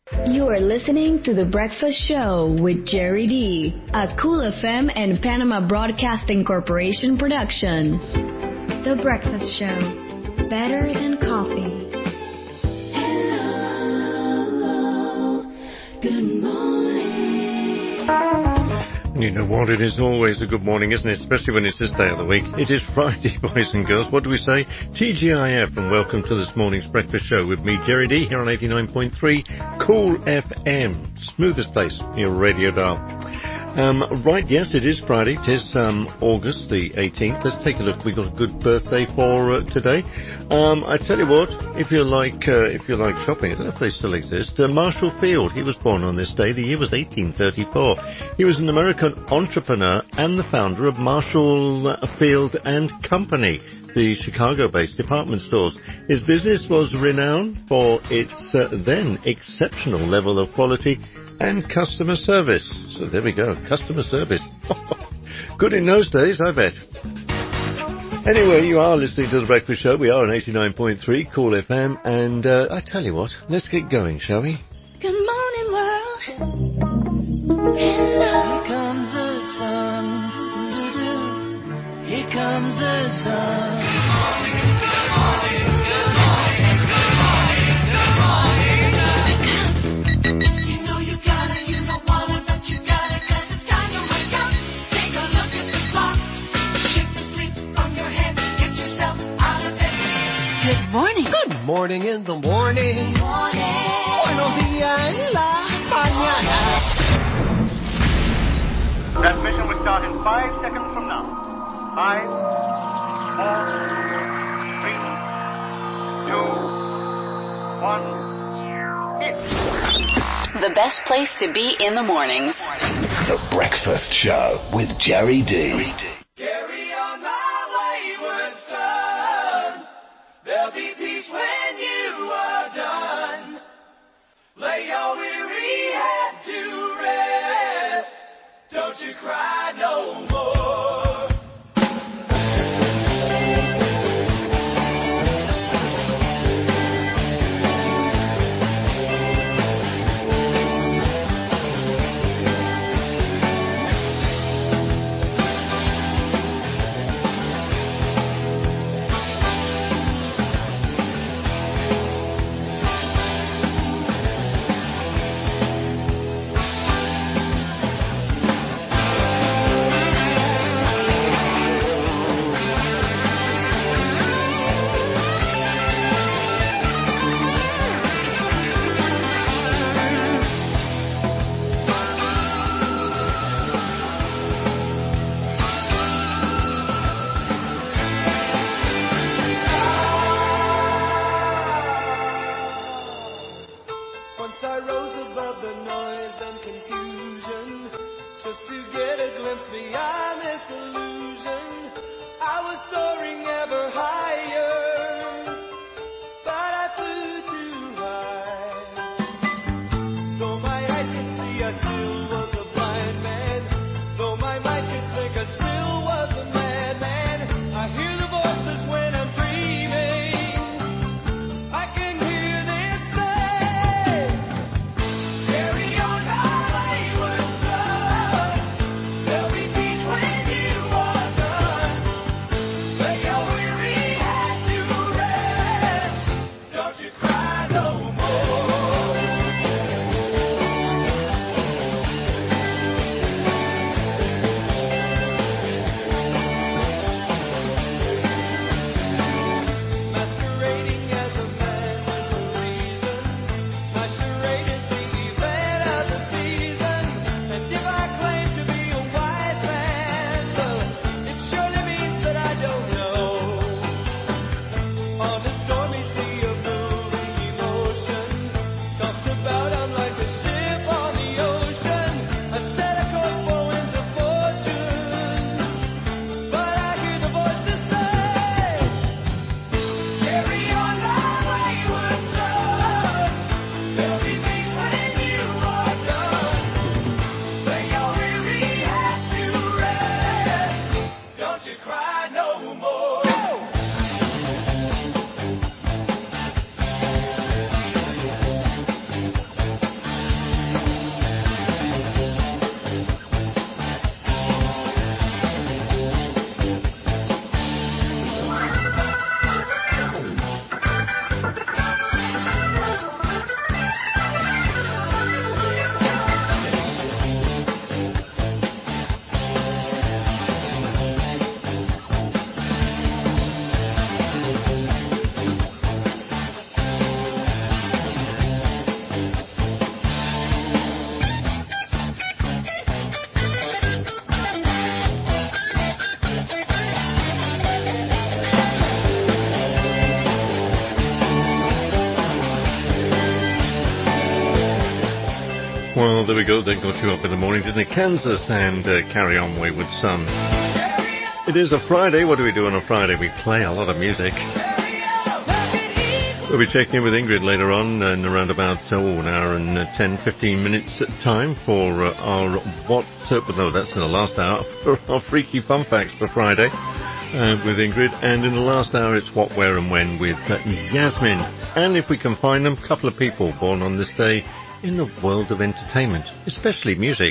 You are listening to The Breakfast Show with Jerry D, a Cool FM and Panama Broadcasting Corporation production. The Breakfast Show, better than coffee. Hello, good morning. You know what? It is always a good morning, isn't it? Especially when it's this day of the week. It is Friday, boys and girls. What do we say? TGIF, and welcome to this morning's breakfast show with me, Jerry D, here on 89.3 Cool FM. Smoothest place, your radio dial. Right, yes, it is Friday. It is August the 18th. Let's take a look. We've got a good birthday for today. I tell you what, if you like shopping, I don't know if they still exist. Marshall Field, he was born on this day. The year was 1834. He was an American entrepreneur and the founder of Marshall Field and Company, the Chicago-based department stores. His business was renowned for its then exceptional level of quality and customer service. So there we go, customer service. Good in those days, I bet. Anyway, you are listening to The Breakfast Show. We are on 89.3 Cool FM. And I tell you what, let's get going, shall we? Good morning, world. Hello. Here comes the sun. Here comes the sun. Good morning, good morning, good morning, good morning, good morning. You know you gotta, you don't wanna, but you gotta, 'cause it's time to wake up. Take a look at the clock. Shake the sleep from your head. Get yourself out of bed. Good morning. Good morning in the morning. Buenos días en la mañana. Transmission will start in 5 seconds from now. 5, 4, 3, 2, 1, hit. The best place to be in the mornings. The Breakfast Show with Jerry D. Carry on my wayward son. There'll be peace when you are done. Lay your weary head to rest. Don't you cry no more. Once I rose above the noise and confusion, just to get a glimpse beyond this illusion. I was soaring ever higher, but I flew too high. Though my eyes could see, I still was a blind man. Though my mind could think, I still was a madman. I hear the voices when I'm dreaming. I can hear them say, carry on my wayward son. There'll be peace when you are done. Lay your weary Well, there we go. That got you up in the morning, didn't it? Kansas and Carry On Wayward Son. It is a Friday. What do we do on a Friday? We play a lot of music. We'll be checking in with Ingrid later on in around about an hour and 10-15 minutes time for our that's in the last hour, for our freaky fun facts for Friday with Ingrid. And in the last hour, it's What, Where and When with Yasmin. And if we can find them, a couple of people born on this day in the world of entertainment, especially music.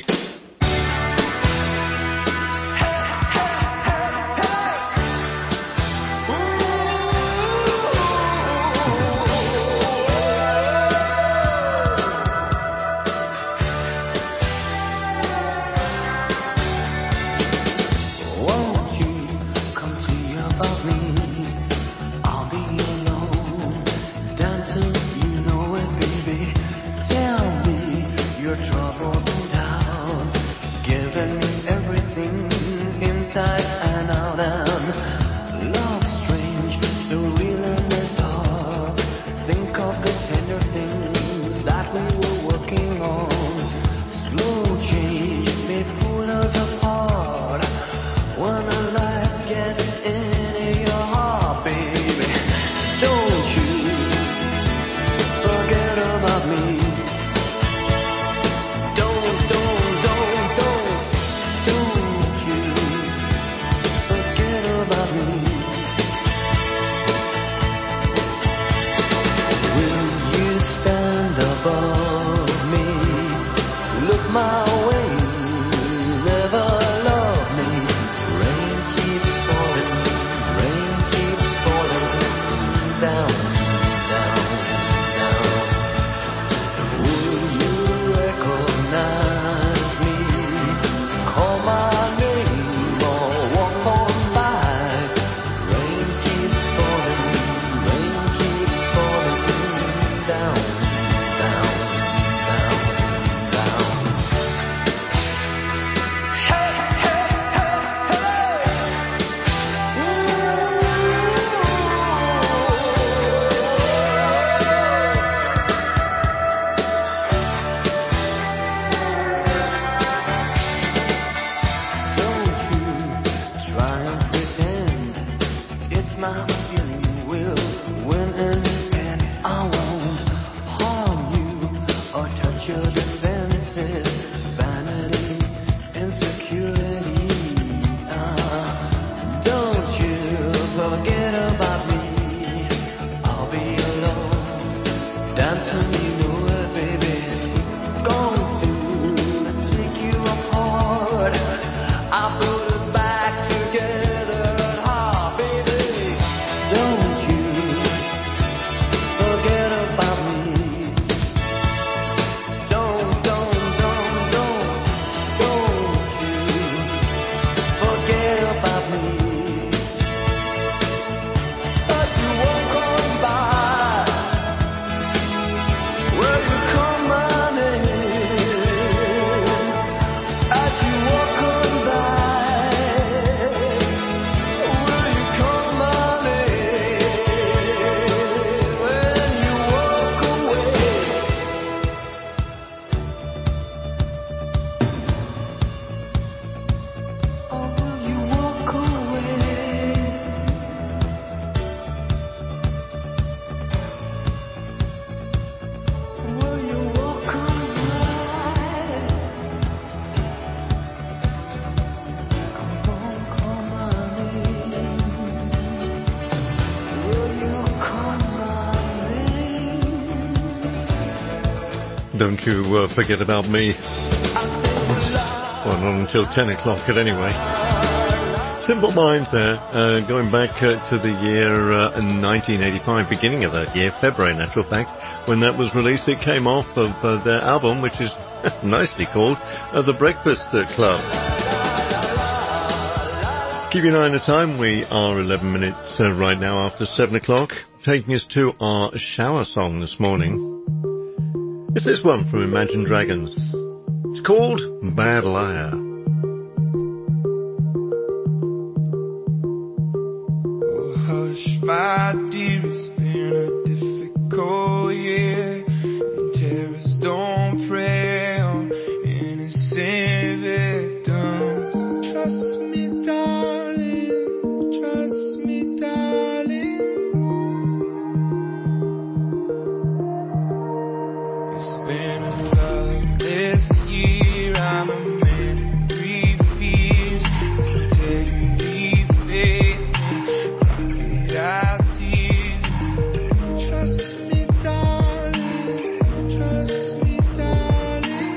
Don't you forget about me. Well, not until 10 o'clock at anyway. Simple Minds there, going back to the year 1985, beginning of that year, February in actual fact, when that was released. It came off of their album, which is nicely called The Breakfast Club. Keep an eye on the time. We are 11 minutes right now after 7 o'clock, taking us to our shower song this morning. It's this one from Imagine Dragons. It's called Bad Liar. Oh, hush, my dear, it's been a difficult year. And terrorists don't prey on It's been a loveless year. I'm a man who fears. Take me faith and crocodile tears. Trust me, darling. Trust me, darling.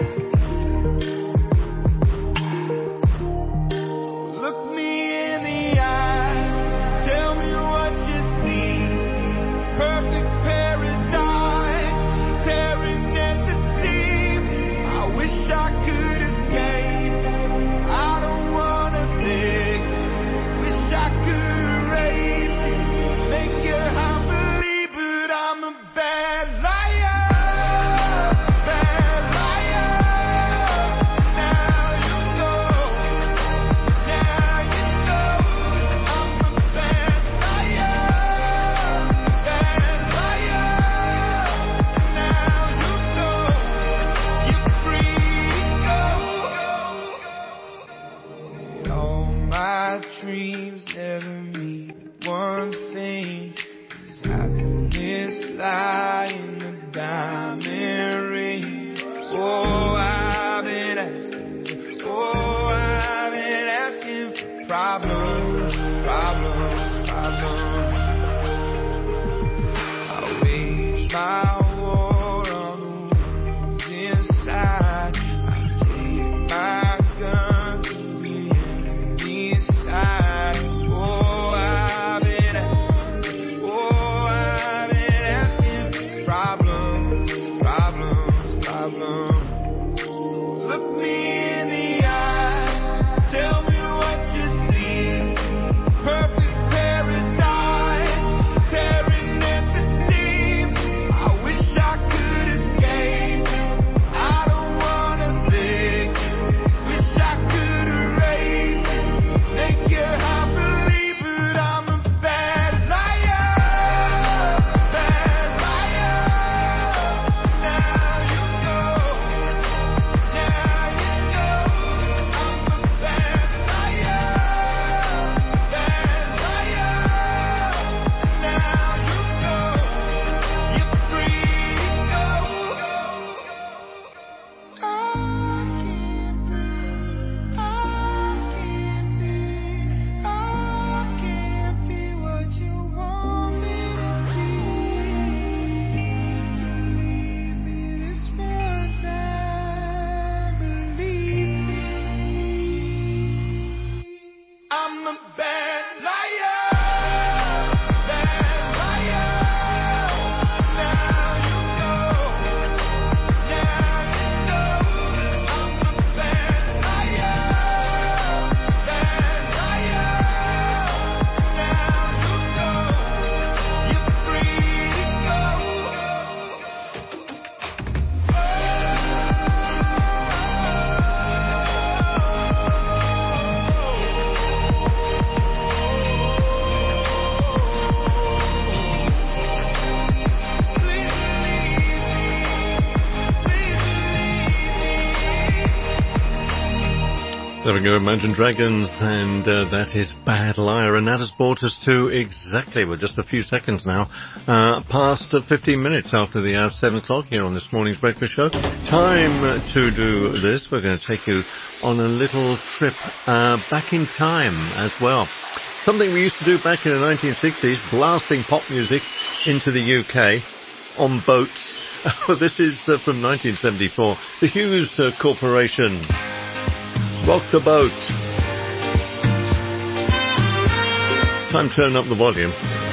Look me in the eye. Tell me what you see. Perfect paradise, tearing at the seams. I wish I could escape. I don't wanna beg. Wish I could erase. Make your heart believe, but I'm a bad liar. Bad liar. Now you know. Now you know. I'm a bad liar. Bad liar. Now you know. You're free to go. All my dreams never mean one thing. 'Cause happiness lie in the diamond ring. Oh, I've been asking. Oh, I've been asking for problems, problems, problems. I wage my war on the wounds inside. I take my gun to the enemy's side. Oh, I've been asking. Oh, I've been asking for problems, problems, problems. Look me in the eye. Tell me what you see. Perfect paradise, tearing at the seams. I wish I could escape. I don't wanna beg. Wish I could erase. Make your heart believe, but I'm a bad liar. Bad liar. Now you know. Now you know. I'm a bad liar. Bad liar. Now you know. You're free to go. I can't breathe. I can't be. I can't be what you want me to be. Believe me this one time. Believe me. I'm a bad liar. Bad liar. Now you know. Now you know. I'm a bad liar. Bad liar. Now you know. You're free to go. There we go, Imagine Dragons, and that is Bad Liar, and that has brought us to exactly, well, just a few seconds now, past 15 minutes after the hour of 7 o'clock here on this morning's breakfast show. Time to do this. We're going to take you on a little trip back in time as well. Something we used to do back in the 1960s, blasting pop music into the UK on boats. This is from 1974. The Hughes Corporation. Rock the Boat. Time to turn up the volume.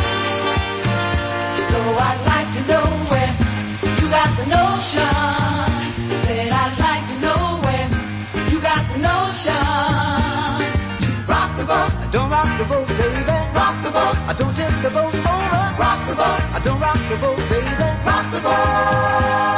So I'd like to know where you got the notion. Said I'd like to know where you got the notion. Rock the boat. I don't rock the boat, baby. Rock the boat. I don't tip the boat over. Rock the boat. I don't rock the boat, baby. Rock the boat.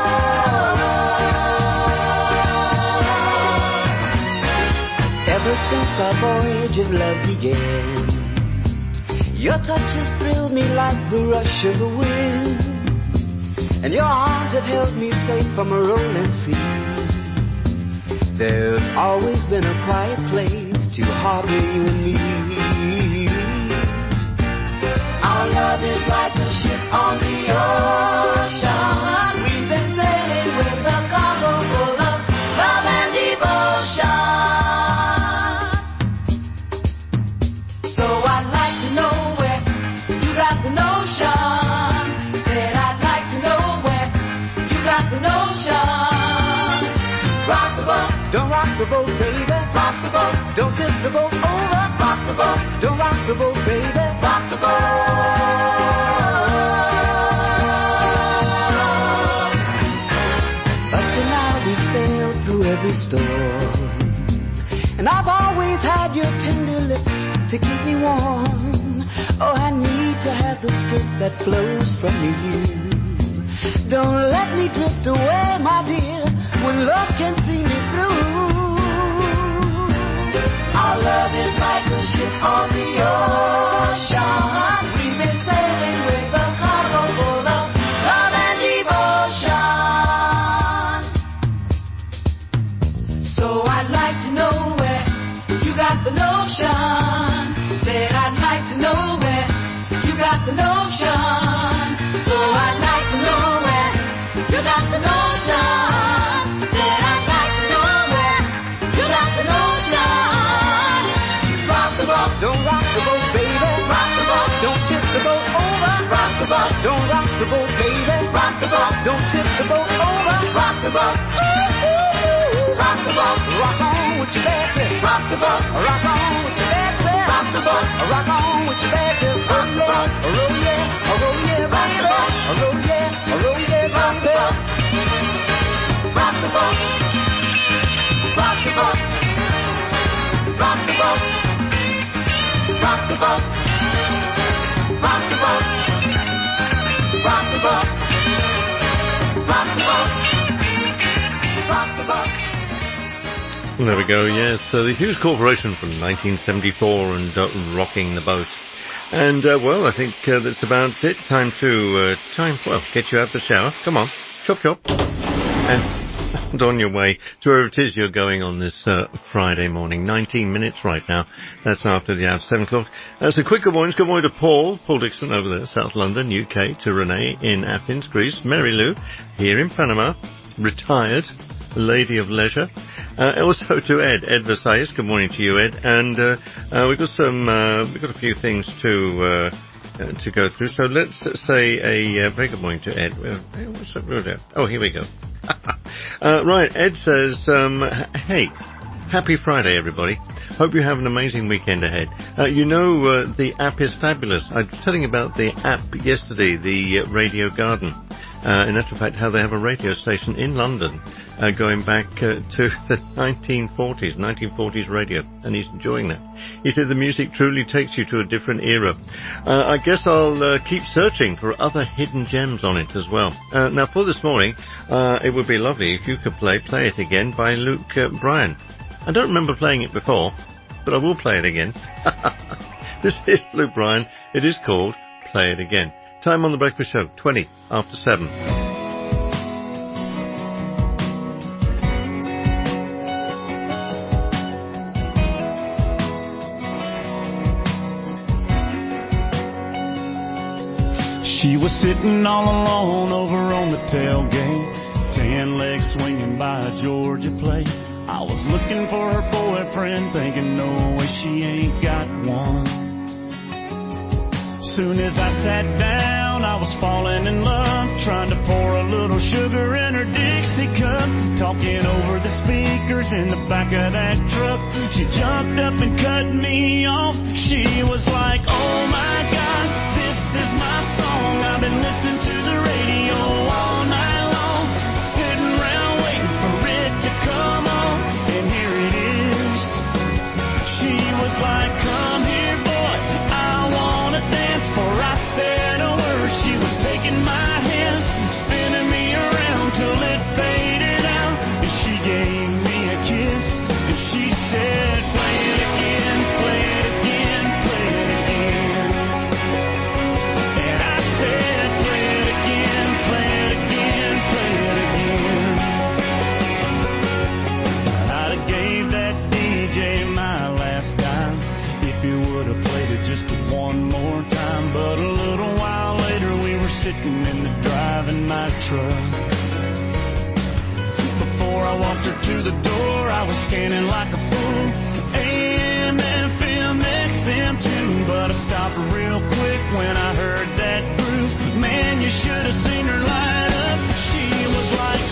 Ever since our voyage of love began, your touch has thrilled me like the rush of the wind, and your arms have held me safe from a rolling sea. There's always been a quiet place to harbor you and me. Our love is like a ship on the ocean. We've been sailing with got the notion to rock the boat. Don't rock the boat, baby. Rock the boat. Don't tip the boat over. Rock the boat. Don't rock the boat, baby. Rock the boat. Up to now we sailed through every storm, and I've always had your tender lips to keep me warm. Oh, I need to have the strength that flows from you. Don't let me drift away, my dear, when love can see me through. Our love is like a ship on the ocean. We've been sailing with a cargo full of love and devotion. So I'd like to know where you got the notion. Said I'd like to know where you got the notion. So I'd like to know where you got the notion. Said I'd like to know where you got the notion. Rock the boat. Don't rock the boat, baby. Rock the boat. Don't tip the boat over. Rock the boat. Don't rock the boat, baby. Rock the boat. Don't tip the boat over. Rock the boat. Rock the boat. Rock on with your bad tip. Rock the boat. Rock on with your bad tip. Rock the boat. Rock on with your bad tip. Rock the boat. Roll yeah, roll yeah, rock the boat. Roll yeah, roll yeah, rock the boat. Rock the boat. Rock the boat. Rock the boat. Rock the boat. Rock the boat. Rock the boat. Rock the boat. Rock the boat. There we go, yes. The Hughes Corporation from 1974 and Rocking the Boat. And, well, I think that's about it. Time to, get you out the shower. Come on, chop chop. And on your way to wherever it is you're going on this Friday morning. 19 minutes right now. That's after the hour of 7 o'clock. So quick good mornings. Good morning to Paul Dixon over there, South London, UK, to Renee in Athens, Greece, Mary Lou here in Panama, retired, lady of leisure. Also to Ed Versailles. Good morning to you, Ed. And we've got a few things to go through. So let's say a very good morning to Ed. Oh, here we go. Right, Ed says, hey, happy Friday, everybody. Hope you have an amazing weekend ahead. The app is fabulous. I was telling you about the app yesterday, the Radio Garden. In actual fact, how they have a radio station in London going back to the 1940s radio, and he's enjoying that. He said the music truly takes you to a different era. I guess I'll keep searching for other hidden gems on it as well. Now, for this morning, it would be lovely if you could play It Again by Luke Bryan. I don't remember playing it before, but I will play it again. This is Luke Bryan. It is called Play It Again. Time on the Breakfast Show, 20 after 7. She was sitting all alone over on the tailgate, tan legs swinging by a Georgia plate. I was looking for her boyfriend, thinking, no way, she ain't got one. Soon as I sat down, I was falling in love, trying to pour a little sugar in her Dixie cup, talking over the speakers in the back of that truck. She jumped up and cut me off. She was like, oh my God, this is my song. I've been listening to the radio all night long, sitting around waiting for it to come on, and here it is. She was like, come here, boy, I wanna dance. Before I said a word, she was taking my hand, spinning me around till it faded out, and she gave me a kiss, and she said, play it again, play it again, play it again. And I said, play it again, play it again, play it again. I'd have gave that DJ my last dime if he would have played it just one more time. But a little while later we were sitting in the driving my truck. Before I walked her to the door, I was scanning like a fool, AM, FM, XM too. But I stopped real quick when I heard that groove. Man, you should have seen her light up. She was like,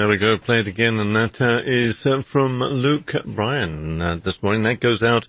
There we go, play it again, and that is from Luke Bryan this morning. That goes out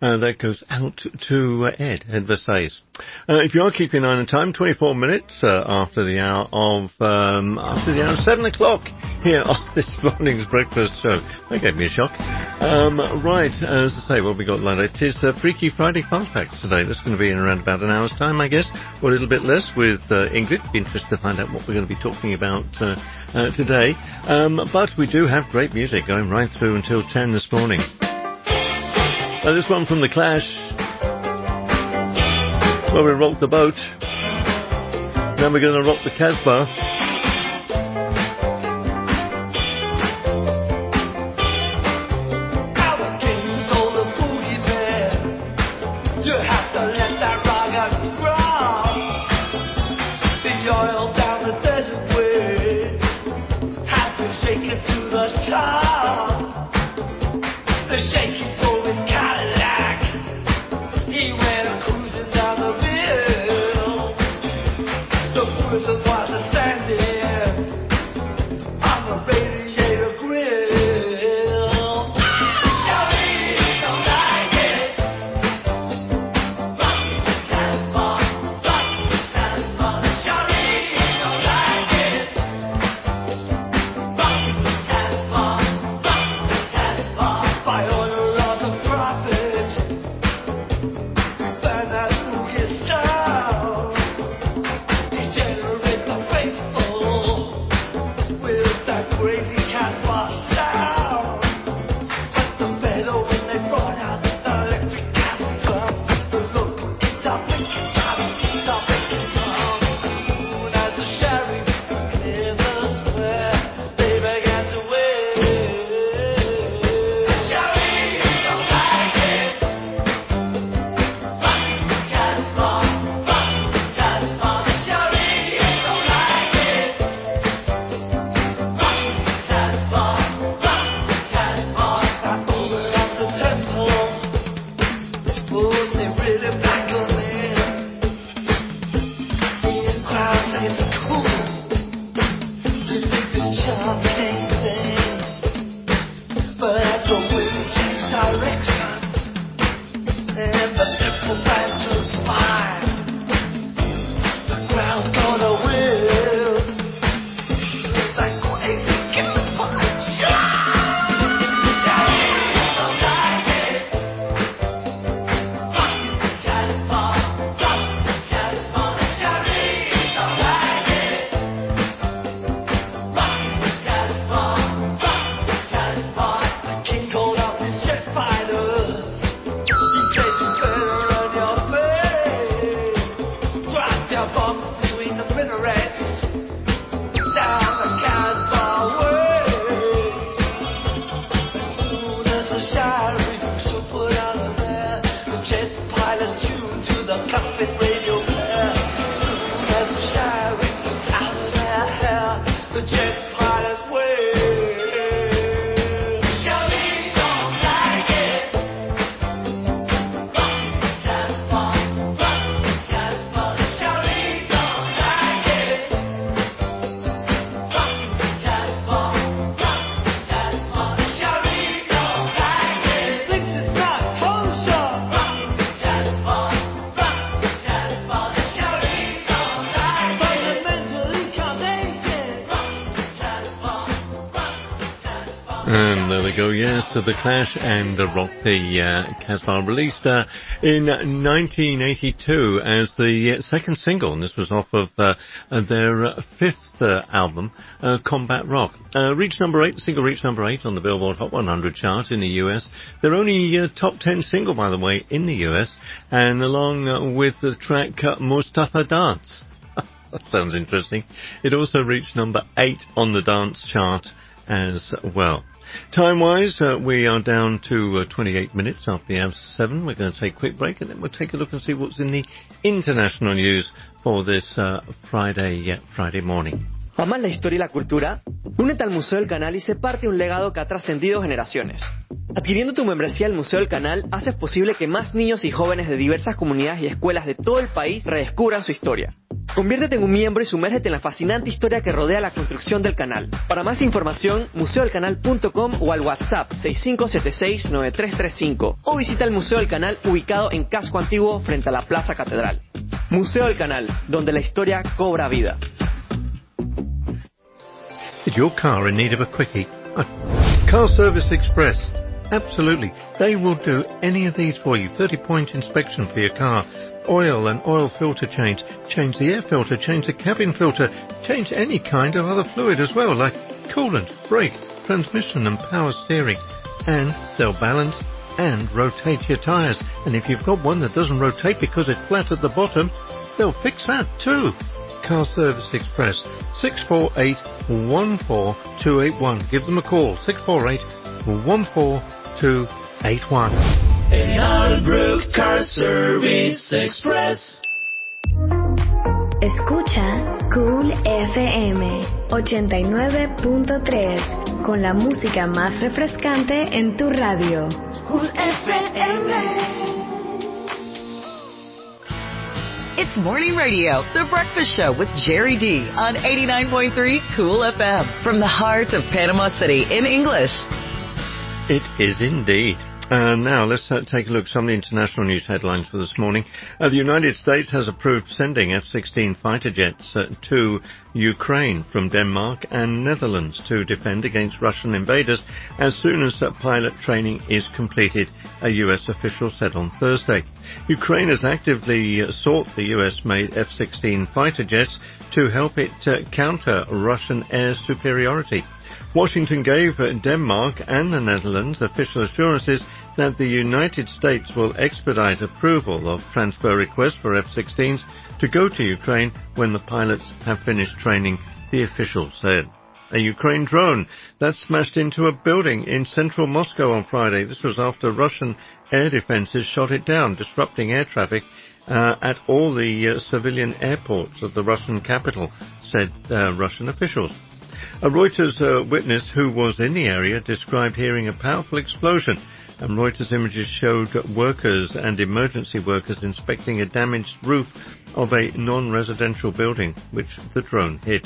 to Ed Versailles. If you are keeping an eye on time, 24 minutes after the hour of 7 o'clock here on this morning's breakfast show. That gave me a shock. Right, as I say, what we got lined up, it is Freaky Friday Fun Facts today. That's going to be in around about an hour's time, I guess, or a little bit less with Ingrid. Be interested to find out what we're going to be talking about today. But we do have great music going right through until 10 this morning. This one from The Clash, where we rock the boat. Then we're going to rock the Casbah. And there we go, yes, so The Clash and Rock the Casbah, released in 1982 as the second single, and this was off of their fifth album, Combat Rock. Reached number 8, the single reached number 8 on the Billboard Hot 100 chart in the US. Their only top 10 single, by the way, in the US, and along with the track Mustafa Dance. That sounds interesting. It also reached number 8 on the dance chart as well. Time-wise, we are down to 28 minutes after the hour 7. We're going to take a quick break, and then we'll take a look and see what's in the international news for this Friday morning. ¿Amas la historia y la cultura? Únete al Museo del Canal y sé parte de un legado que ha trascendido generaciones. Adquiriendo tu membresía al Museo del Canal, haces posible que más niños y jóvenes de diversas comunidades y escuelas de todo el país redescubran su historia. Conviértete en un miembro y sumérgete en la fascinante historia que rodea la construcción del canal. Para más información, museodelcanal.com o al WhatsApp 6576-9335 o visita el Museo del Canal ubicado en Casco Antiguo frente a la Plaza Catedral. Museo del Canal, donde la historia cobra vida. Is your car in need of a quickie? Car Service Express. Absolutely. They will do any of these for you. 30-point inspection for your car. Oil and oil filter change. Change the air filter. Change the cabin filter. Change any kind of other fluid as well, like coolant, brake, transmission and power steering. And they'll balance and rotate your tyres. And if you've got one that doesn't rotate because it's flat at the bottom, they'll fix that too. Car Service Express, 648-14281. Give them a call, 648-14281. 89 Brook Car Service Express. Escucha Cool FM 89.3 con la música más refrescante en tu radio. Cool FM. It's Morning Radio, The Breakfast Show with Jerry D on 89.3 Cool FM from the heart of Panama City in English. It is indeed. Now, let's take a look at some of the international news headlines for this morning. The United States has approved sending F-16 fighter jets to Ukraine from Denmark and Netherlands to defend against Russian invaders as soon as pilot training is completed, a U.S. official said on Thursday. Ukraine has actively sought the U.S.-made F-16 fighter jets to help it counter Russian air superiority. Washington gave Denmark and the Netherlands official assurances that the United States will expedite approval of transfer requests for F-16s to go to Ukraine when the pilots have finished training, the official said. A Ukraine drone that smashed into a building in central Moscow on Friday. This was after Russian air defenses shot it down, disrupting air traffic at all the civilian airports of the Russian capital, said Russian officials. A Reuters witness who was in the area described hearing a powerful explosion, and Reuters images showed workers and emergency workers inspecting a damaged roof of a non-residential building, which the drone hit.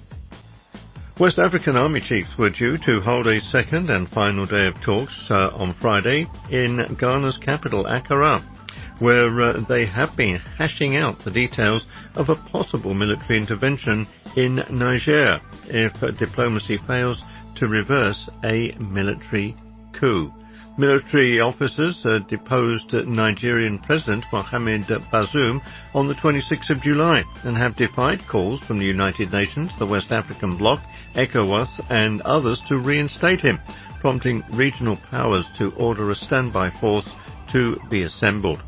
West African army chiefs were due to hold a second and final day of talks on Friday in Ghana's capital, Accra, where they have been hashing out the details of a possible military intervention in Niger if diplomacy fails to reverse a military coup. Military officers deposed Nigerian President Mohamed Bazoum on the 26th of July and have defied calls from the United Nations, the West African Bloc, ECOWAS and others to reinstate him, prompting regional powers to order a standby force to be assembled.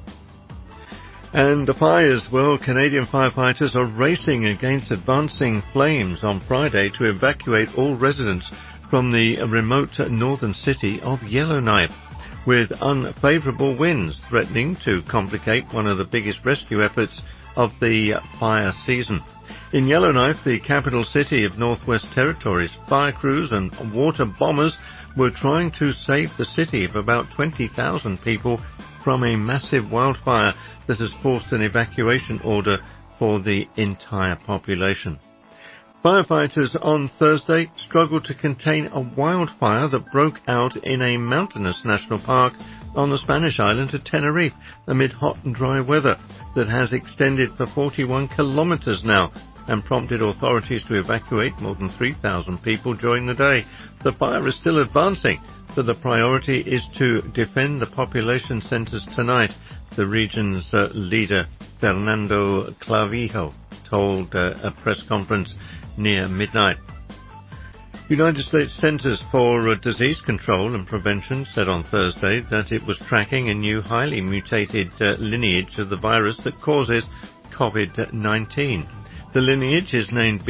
And the fires, well, Canadian firefighters are racing against advancing flames on Friday to evacuate all residents from the remote northern city of Yellowknife, with unfavourable winds threatening to complicate one of the biggest rescue efforts of the fire season. In Yellowknife, the capital city of Northwest Territories, fire crews and water bombers were trying to save the city of about 20,000 people from a massive wildfire that has forced an evacuation order for the entire population. Firefighters on Thursday struggled to contain a wildfire that broke out in a mountainous national park on the Spanish island of Tenerife amid hot and dry weather that has extended for 41 kilometers now and prompted authorities to evacuate more than 3,000 people during the day. The fire is still advancing, but the priority is to defend the population centers tonight, the region's leader, Fernando Clavijo, told a press conference near midnight. United States Centers for Disease Control and Prevention said on Thursday that it was tracking a new highly mutated lineage of the virus that causes COVID-19. The lineage is named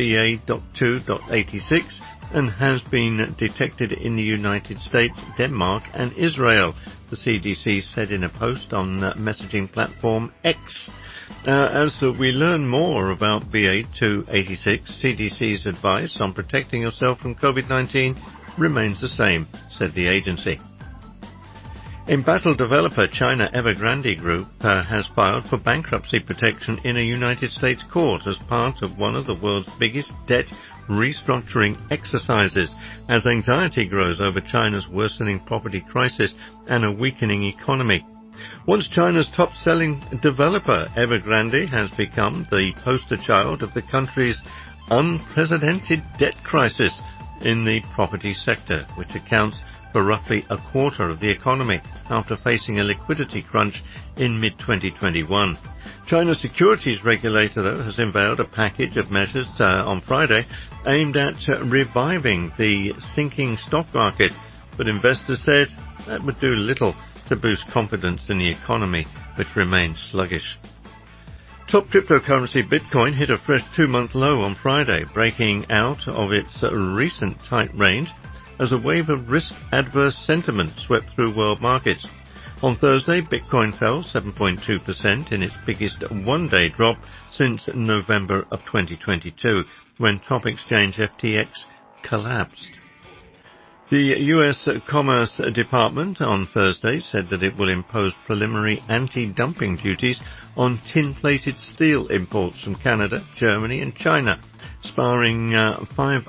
BA.2.86 and has been detected in the United States, Denmark and Israel, the CDC said in a post on messaging platform X. As we learn more about BA.2.86, CDC's advice on protecting yourself from COVID-19 remains the same, said the agency. Embattled developer China Evergrande Group has filed for bankruptcy protection in a United States court as part of one of the world's biggest debt restructuring exercises as anxiety grows over China's worsening property crisis and a weakening economy. Once China's top-selling developer, Evergrande has become the poster child of the country's unprecedented debt crisis in the property sector, which accounts for roughly a quarter of the economy after facing a liquidity crunch in mid-2021. China's securities regulator, though, has unveiled a package of measures on Friday aimed at reviving the sinking stock market, but investors said that would do little to boost confidence in the economy, which remains sluggish. Top cryptocurrency Bitcoin hit a fresh 2-month low on Friday, breaking out of its recent tight range as a wave of risk-adverse sentiment swept through world markets. On Thursday, Bitcoin fell 7.2% in its biggest one-day drop since November of 2022, when top exchange FTX collapsed. The U.S. Commerce Department on Thursday said that it will impose preliminary anti-dumping duties on tin-plated steel imports from Canada, Germany and China, sparing five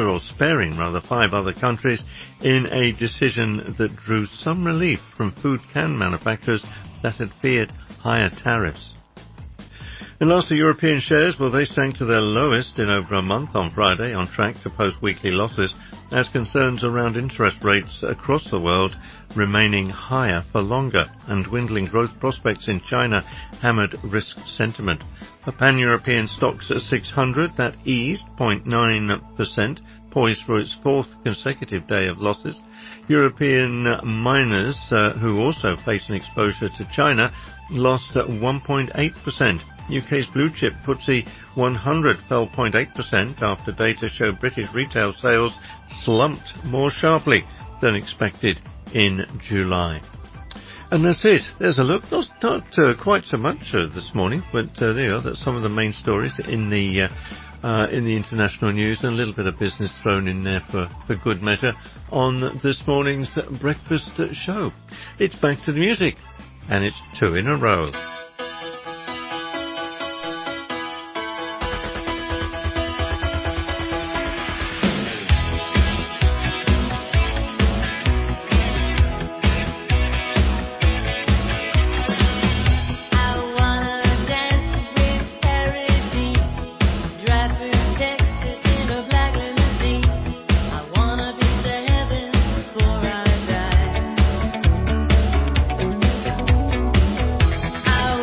other countries in a decision that drew some relief from food can manufacturers that had feared higher tariffs. And lastly, European shares, well, they sank to their lowest in over a month on Friday, on track to post weekly losses as concerns around interest rates across the world remaining higher for longer and dwindling growth prospects in China hammered risk sentiment. For pan-European stocks at 600, that eased 0.9%, poised for its fourth consecutive day of losses. European miners, who also face an exposure to China, lost at 1.8%. UK's blue chip FTSE 100 fell 0.8% after data showed British retail sales slumped more sharply than expected in July. And that's it. There's a look. Not quite so much this morning, but there you are. That's some of the main stories in the international news, and a little bit of business thrown in there for good measure on this morning's breakfast show. It's back to the music, and it's 2 in a row. I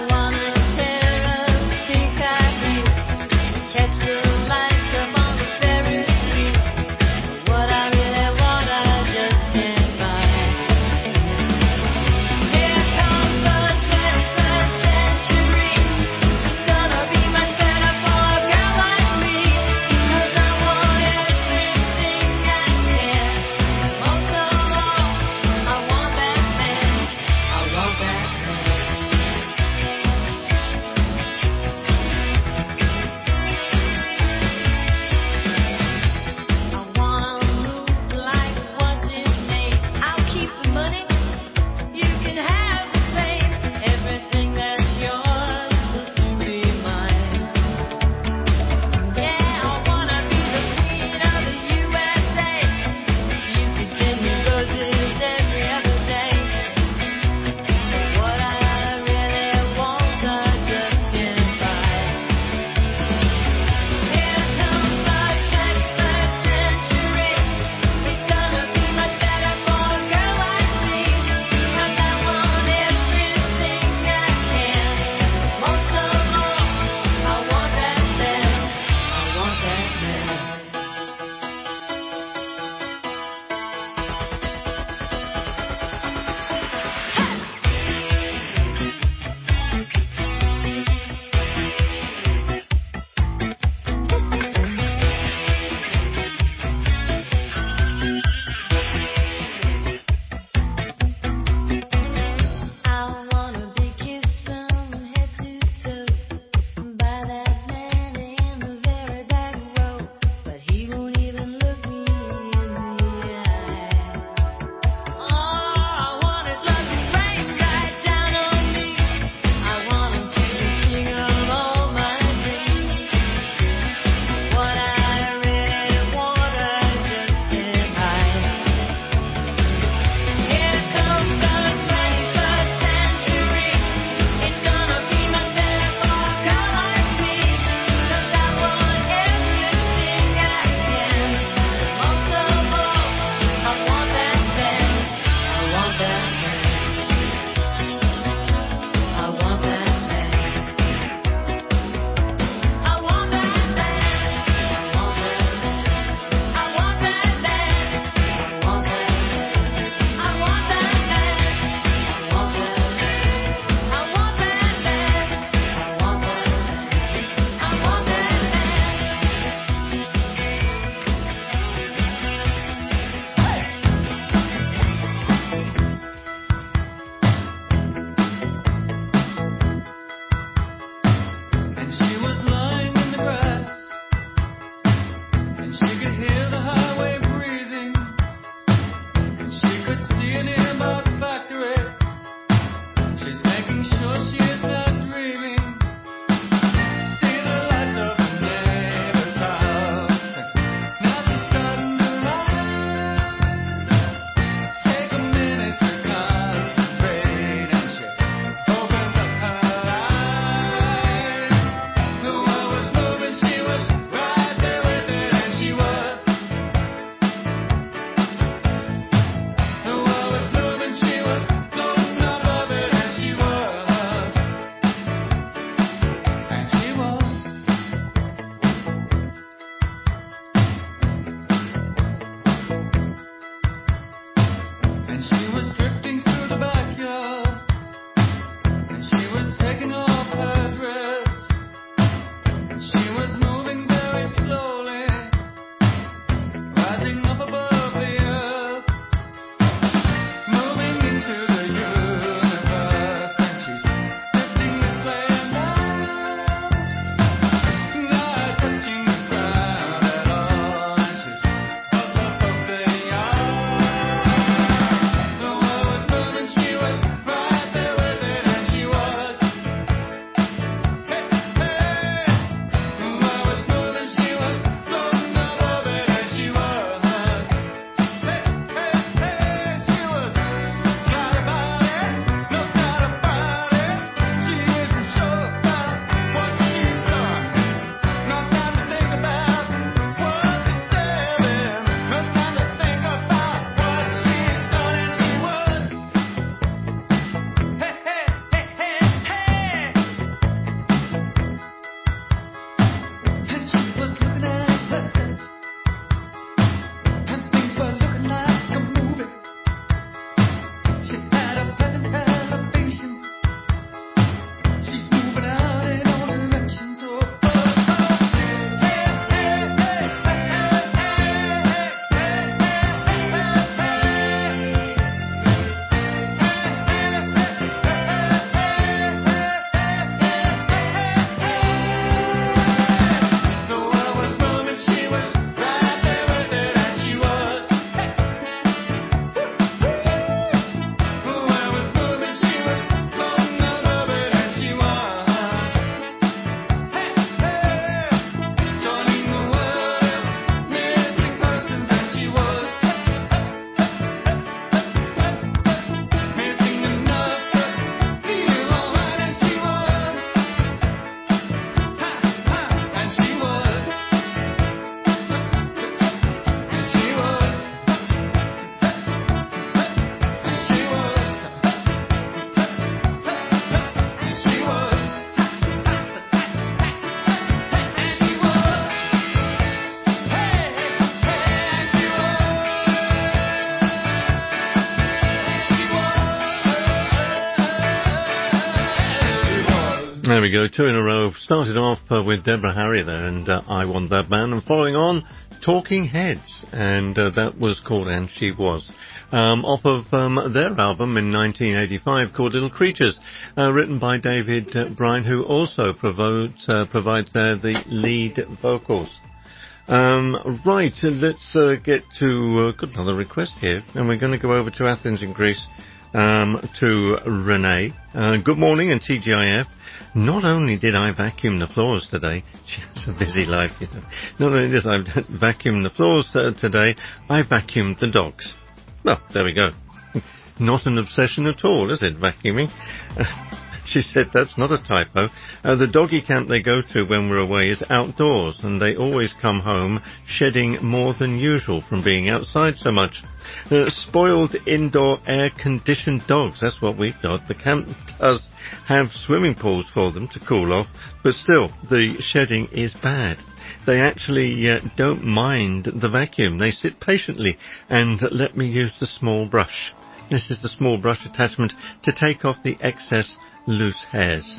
There we go, 2 in a row. Started off with Deborah Harry there, and I Want That Man, and following on, Talking Heads, and that was called And She Was. Off of their album in 1985 called Little Creatures, written by David Bryan, who also provides the lead vocals. Right, let's get to got another request here, and we're going to go over to Athens in Greece, to Renee. Good morning, and TGIF. Not only did I vacuum the floors today, she has a busy life, you know. Not only did I vacuum the floors today, I vacuumed the dogs. Well, there we go. Not an obsession at all, is it, vacuuming? She said that's not a typo. The doggy camp they go to when we're away is outdoors, and they always come home shedding more than usual from being outside so much. Spoiled indoor air-conditioned dogs, that's what we've got. The camp does have swimming pools for them to cool off, but still, the shedding is bad. They actually don't mind the vacuum. They sit patiently and let me use the small brush. This is the small brush attachment to take off the excess loose hairs.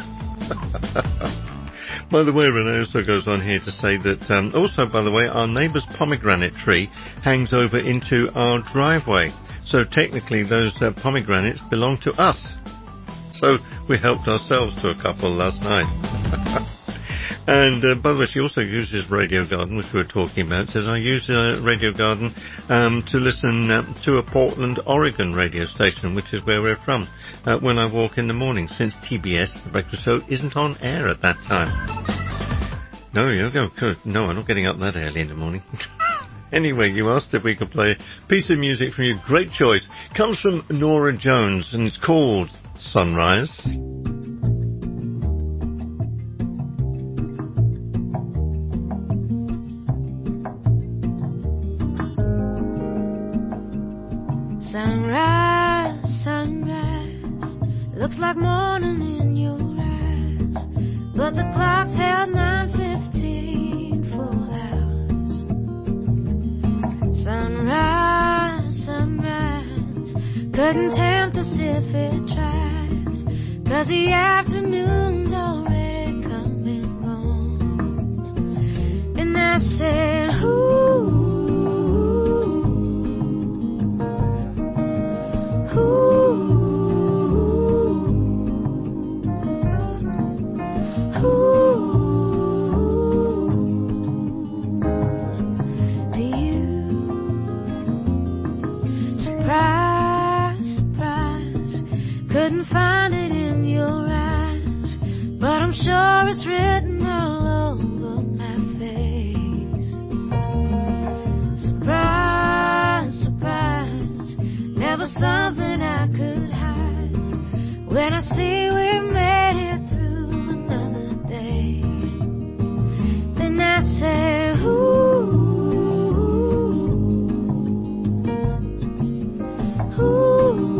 By the way, Renee also goes on here to say that, also, by the way, our neighbour's pomegranate tree hangs over into our driveway. So technically those pomegranates belong to us. So we helped ourselves to a couple last night. And, by the way, she also uses Radio Garden, which we were talking about. Says, I use Radio Garden to listen to a Portland, Oregon radio station, which is where we're from, when I walk in the morning, since TBS, The Breakfast Show, isn't on air at that time. No, you go. No, I'm not getting up that early in the morning. Anyway, you asked if we could play a piece of music from you. Great choice. Comes from Norah Jones, and it's called Sunrise. Sunrise, sunrise, looks like morning in your eyes, but the clock's held 9:15 full hours. Sunrise, sunrise, couldn't tempt us if it tried, 'cause the afternoon's already come and gone. And I said, ooh, sure it's written all over my face. Surprise, surprise, never something I could hide. When I see we made it through another day, then I say, ooh, ooh.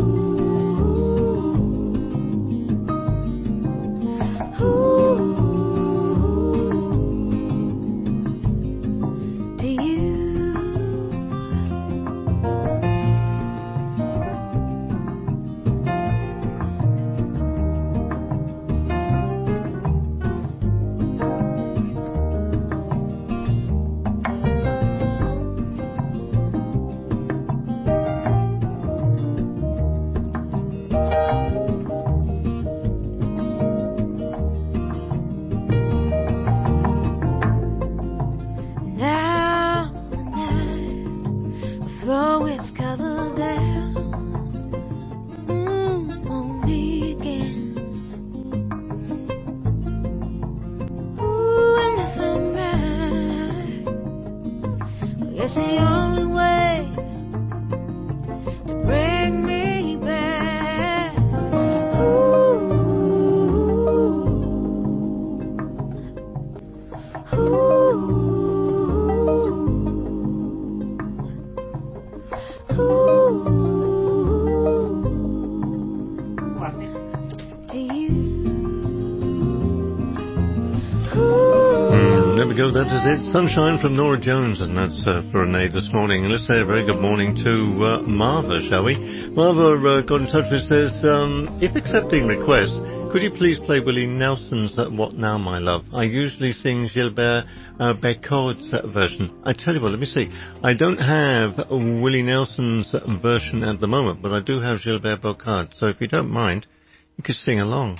That is it. Sunshine from Norah Jones, and that's for Renee this morning. And let's say a very good morning to Marva, shall we? Marva got in touch with us, says, if accepting requests, Could you please play Willie Nelson's What Now, My Love? I usually sing Gilbert Bécaud's version. I tell you what, let me see. I don't have Willie Nelson's version at the moment, but I do have Gilbert Bécaud. So if you don't mind, you can sing along.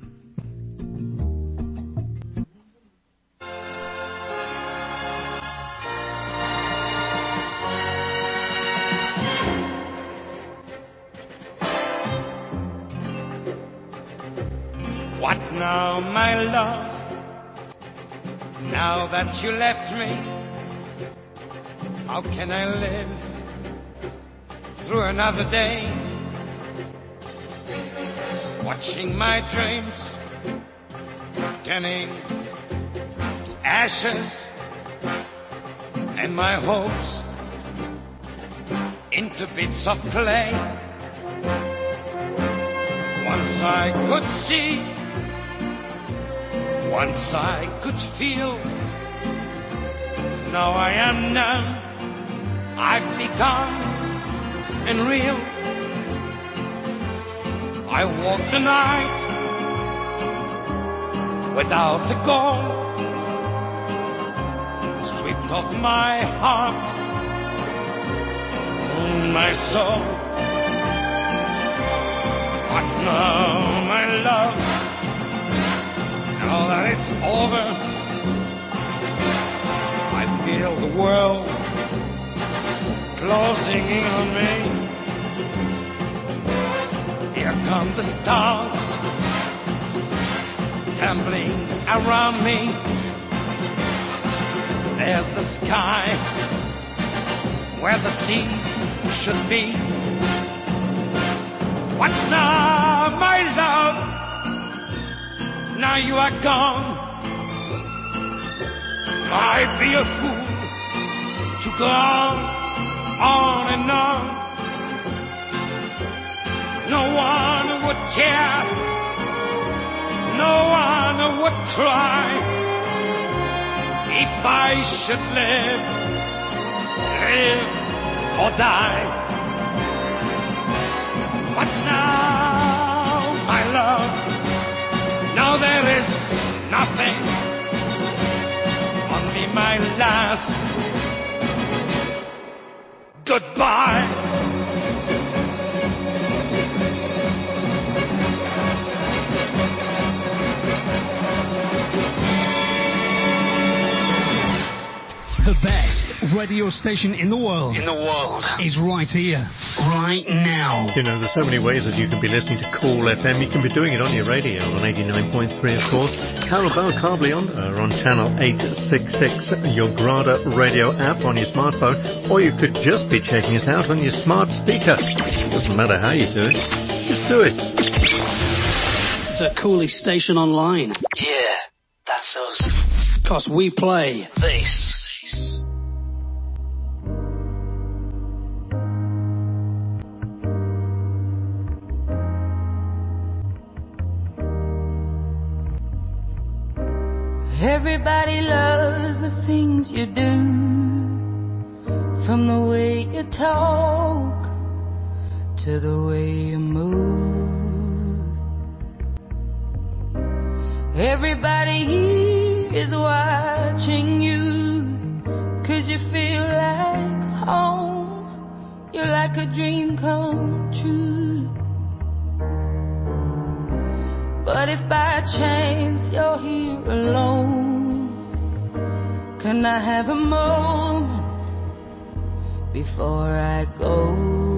What now, my love? Now that you left me, how can I live through another day? Watching my dreams turning to ashes and my hopes into bits of clay. Once I could see, once I could feel, now I am numb, I've become unreal. I walk the night without a goal, stripped of my heart and my soul. What now, my love? Now that it's over, I feel the world closing in on me. Here come the stars tumbling around me. There's the sky where the sea should be. What now, my love? Now you are gone. I'd be a fool to go on and on. No one would care, no one would try if I should live or die. But now, my love, now there is nothing, only my last goodbye. The best radio station in the world. Is right here, right now. You know, there's so many ways that you can be listening to Cool FM. You can be doing it on your radio on 89.3, of course. Carabao Cable Onda on channel 866, your Grada radio app on your smartphone, or you could just be checking us out on your smart speaker. Doesn't matter how you do it, just do it. The coolest station online. Yeah, that's us. 'Cause we play this. Everybody loves the things you do, from the way you talk to the way you move. Everybody here is watching you, 'cause you feel like home. You're like a dream come true. But if by chance you're here alone, can I have a moment before I go?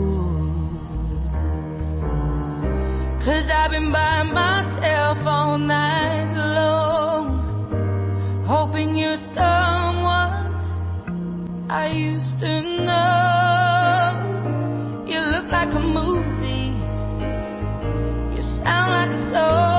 'Cause I've been by myself all night long, hoping you're someone I used to know. You look like a movie, you sound like a song.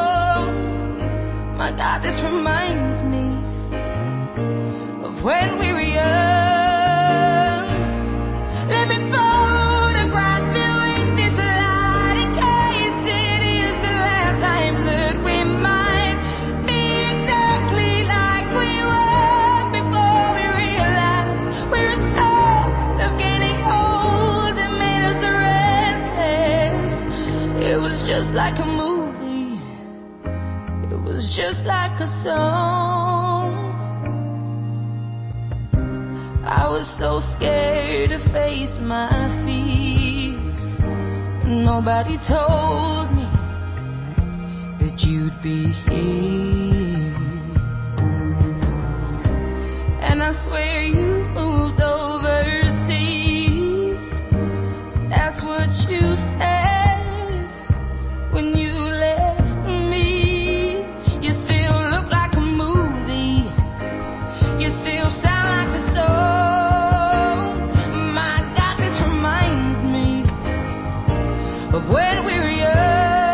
My God, this reminds me of when we were young. Let me photograph you in this light, in case it is the last time that we might be exactly like we were before we realized we were scared of getting old and made us restless. It was just like a movie. like a song. I was so scared to face my fears. Nobody told me that you'd be here. And I swear you moved overseas. That's what you said when you left me. You still look like a movie. You still sound like a song. My God, this reminds me of when we were young.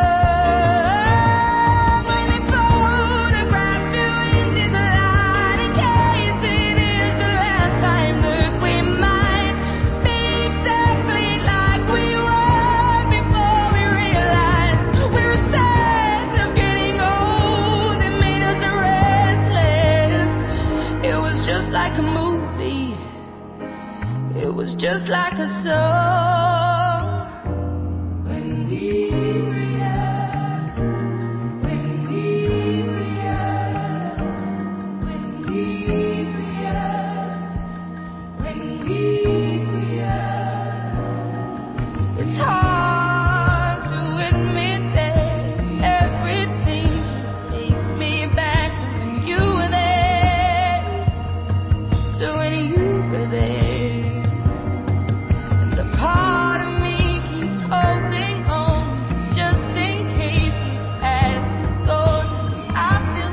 Just like a song. When we were young, when we were young, when we were young, when we were young. It's hard to admit that everything just takes me back to when you were there, to when you were there. Part of me keeps holding on, just in case you pass go. I still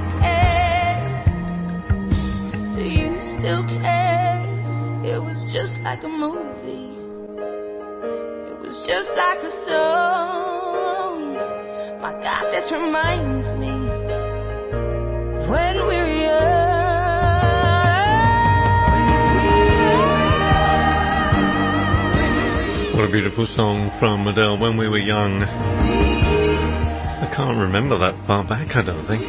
care. Do you still care? It was just like a movie. It was just like a song. My God, this reminds me of when we were young. What a beautiful song from Adele, When We Were Young. I can't remember that far back, I don't think.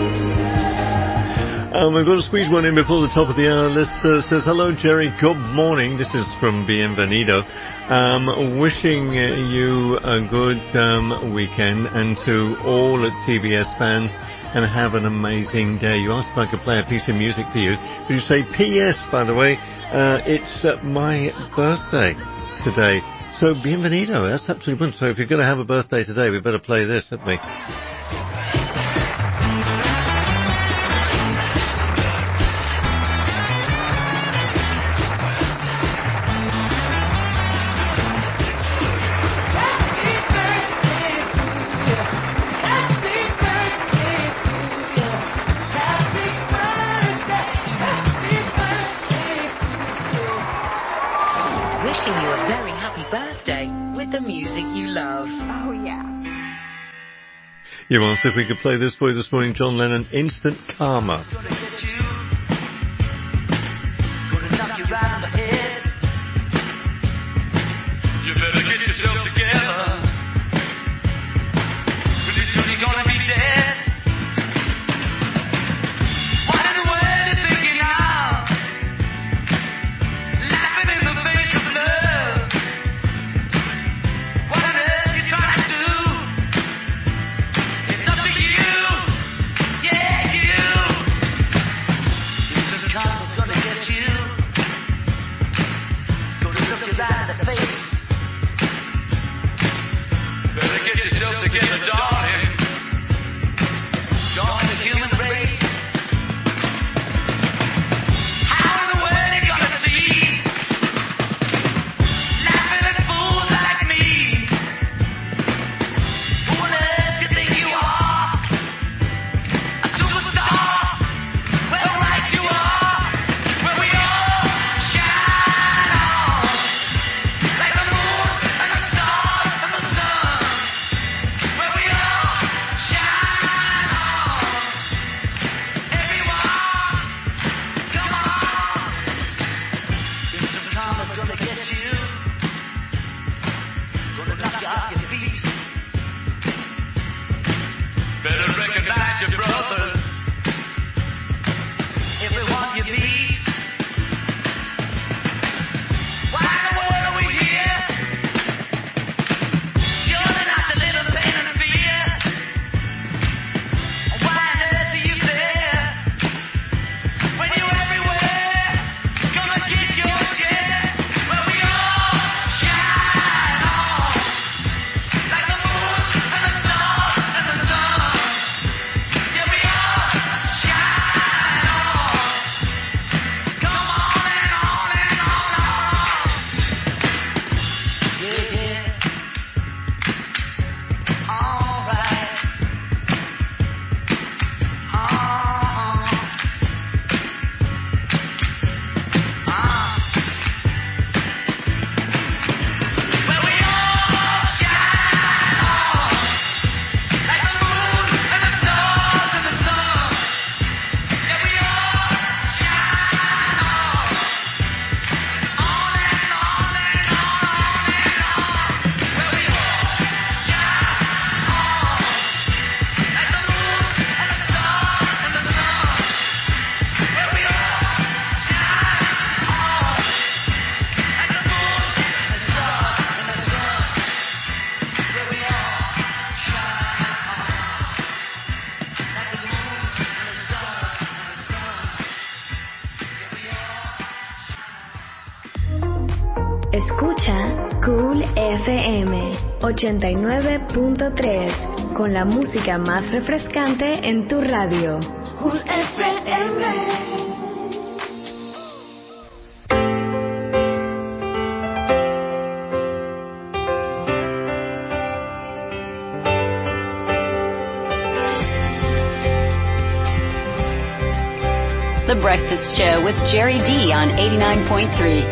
We've got to squeeze one in before the top of the hour. This says, hello Jerry, good morning. This is from Bienvenido. Wishing you a good weekend, and to all at TBS fans, and have an amazing day. You asked if I could play a piece of music for you. Did you say P.S., by the way? It's my birthday today. So, bienvenido. That's absolutely wonderful. So if you're going to have a birthday today, we better play this, haven't we? Wishing you a very happy birthday with the music you love. Oh, yeah. You asked if we could play this for you this morning, John Lennon, Instant Karma. Gonna get you. Gonna knock you right on the head. You better get yourself together. Pretty soon you're gonna be dead. What in the world you thinking now? Laughing in the face of love. What on earth you trying to do? It's up to you. Yeah, you. Instant karma's gonna get you. Gonna look you right in the face. Better get yourself together, darling. Join the human race. How in the world you gonna see? Laughing at fools like me. Who on earth do you think you are? A superstar? Well, right you are. Where we all shine on. Like the moon and the stars and the sun. Where we all shine on. Everyone, come on. Instant karma's gonna get you. Gonna knock you off your feet. Better recognize your brothers. Everyone you meet. Why in the world are we here? Surely not a little pain and fear. Why on earth do you Escucha Cool FM 89.3 con la música más refrescante en tu radio. Cool FM. The Breakfast Show with Jerry D on 89.3.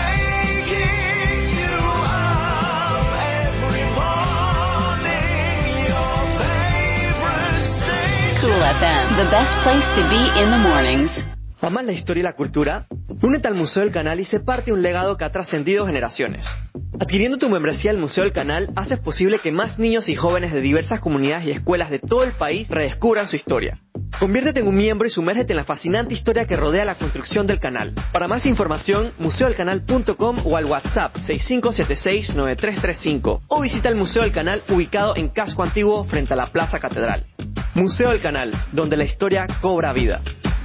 Cool FM, the best place to be in the mornings. ¿Amas la historia y la cultura? Únete al Museo del Canal y sé parte de un legado que ha trascendido generaciones. Adquiriendo tu membresía al Museo del Canal, haces posible que más niños y jóvenes de diversas comunidades y escuelas de todo el país redescubran su historia. Conviértete en un miembro y sumérgete en la fascinante historia que rodea la construcción del canal. Para más información, museodelcanal.com o al WhatsApp 6576-9335 o visita el Museo del Canal ubicado en Casco Antiguo frente a la Plaza Catedral. Museo del Canal, donde la historia cobra vida.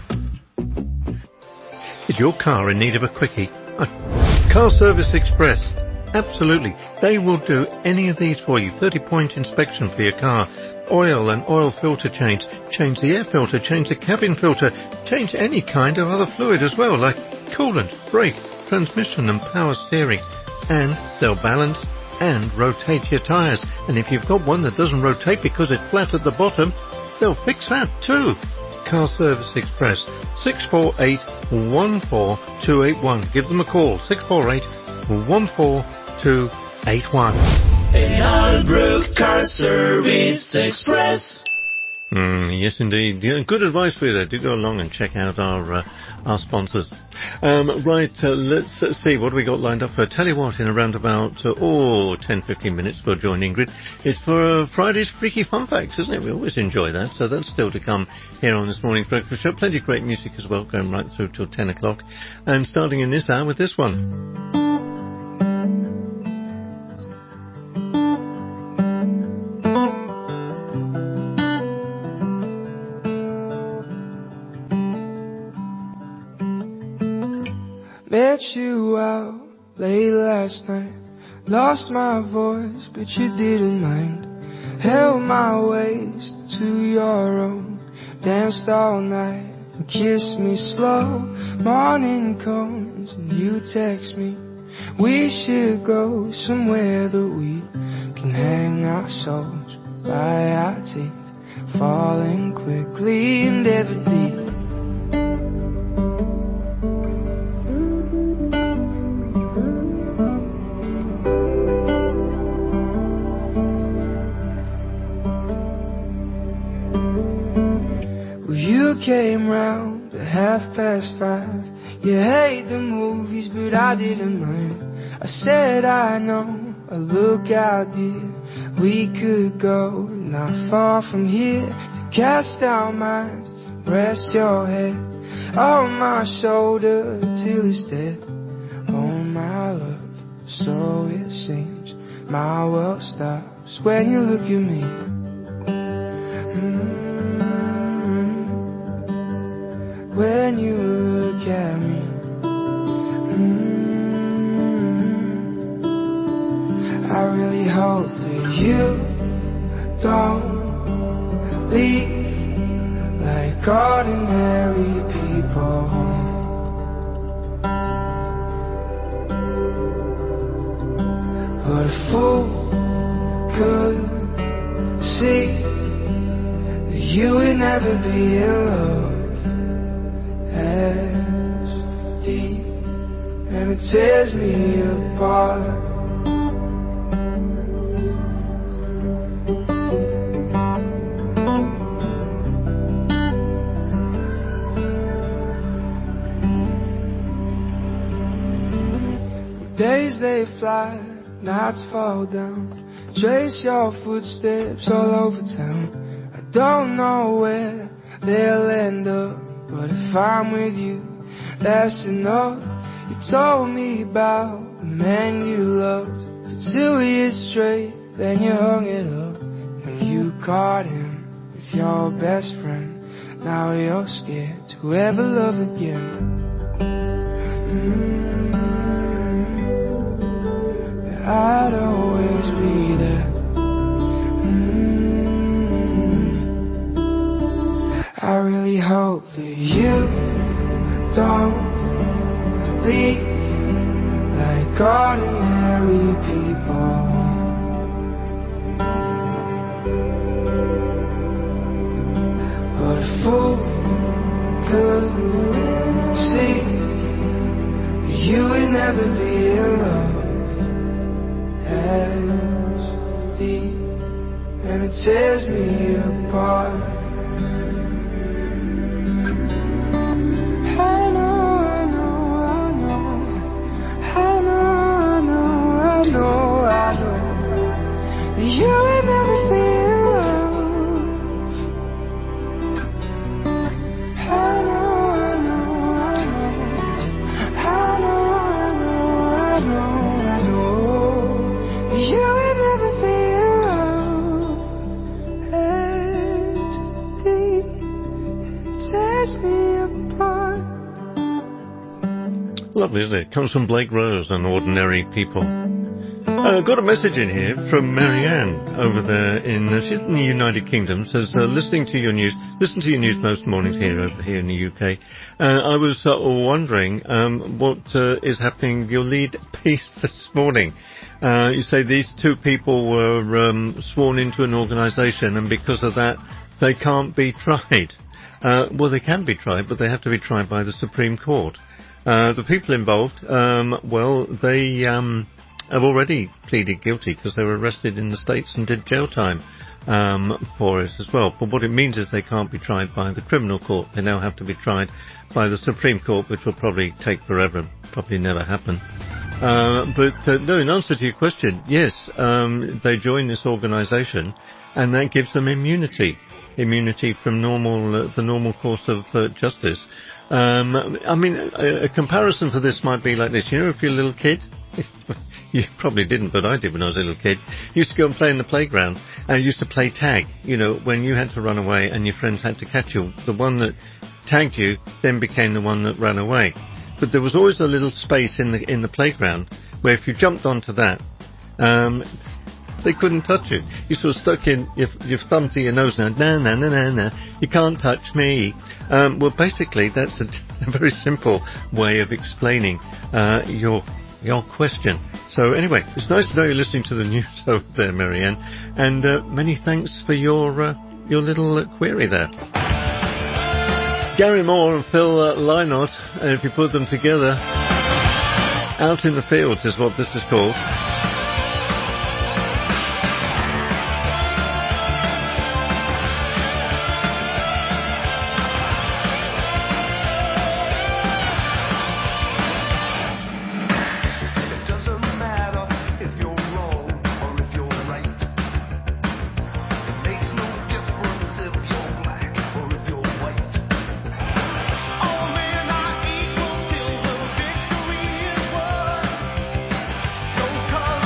Is your car in need of a quickie? Car Service Express. Absolutely. They will do any of these for you. 30-point inspection for your car. Oil and oil filter change. Change the air filter. Change the cabin filter. Change any kind of other fluid as well, like coolant, brake, transmission and power steering. And they'll balance and rotate your tyres. And if you've got one that doesn't rotate because it's flat at the bottom, they'll fix that too. Car Service Express, 648-14281. Give them a call, 648-14281. Albrook Car Service Express. Yes, indeed. Yeah, good advice for you there. Do go along and check out our sponsors. Let's see what we got lined up. Tell you what, in around about 10-15 minutes, we'll join Ingrid. It's for Friday's Freaky Fun Facts, isn't it? We always enjoy that. So that's still to come here on this morning's breakfast show. Plenty of great music as well, going right through till 10 o'clock. And starting in this hour with this one. Met you out late last night. Lost my voice, but you didn't mind. Held my waist to your own. Danced all night and kissed me slow. Morning comes and you text me. We should go somewhere that we can hang our souls by our teeth. Falling quickly and ever deep. Came round at 5:30. You hate the movies, but I didn't mind. I said I know a lookout dear. We could go not far from here to cast our minds. Rest your head on my shoulder till it's dead. Oh my love, so it seems my world stops when you look at me. When you look at me, I really hope that you don't leave like ordinary people. But a fool could see that you would never be in love as deep, and it tears me apart. Days they fly, nights fall down. Trace your footsteps all over town. I don't know where they'll end up, but if I'm with you, that's enough. You told me about the man you loved for 2 years straight, then you hung it up. When you caught him with your best friend, now you're scared to ever love again. hope that you don't leave like ordinary people. But a fool could see that you would never be in love as deep, and it tears me apart. You will never be alone. I know. You will never be alone. As deep tears me apart. Lovely, isn't it? Comes from Blake Rose on Ordinary People. Got a message in here from Marianne over there she's in the United Kingdom. Says listen to your news most mornings here in the UK. I was wondering what is happening. Your lead piece this morning. You say these two people were sworn into an organisation, and because of that, they can't be tried. Well, they can be tried, but they have to be tried by the Supreme Court. The people involved, they have already pleaded guilty because they were arrested in the States and did jail time for it as well. But what it means is they can't be tried by the criminal court. They now have to be tried by the Supreme Court, which will probably take forever, probably never happen. No, in answer to your question, yes, they join this organisation, and that gives them immunity from the normal course of justice. A comparison for this might be like this. You know, if you're a little kid, you probably didn't, but I did when I was a little kid. You used to go and play in the playground, and you used to play tag. You know, when you had to run away and your friends had to catch you, the one that tagged you then became the one that ran away. But there was always a little space in the playground where if you jumped onto that, they couldn't touch you. You sort of stuck in your thumb to your nose now. No, you can't touch me. Well, basically, that's a very simple way of explaining your question. So anyway, it's nice to know you're listening to the news over there, Marianne, and many thanks for your little query there. Gary Moore and Phil Lynott, if you put them together, Out in the Fields is what this is called. Cause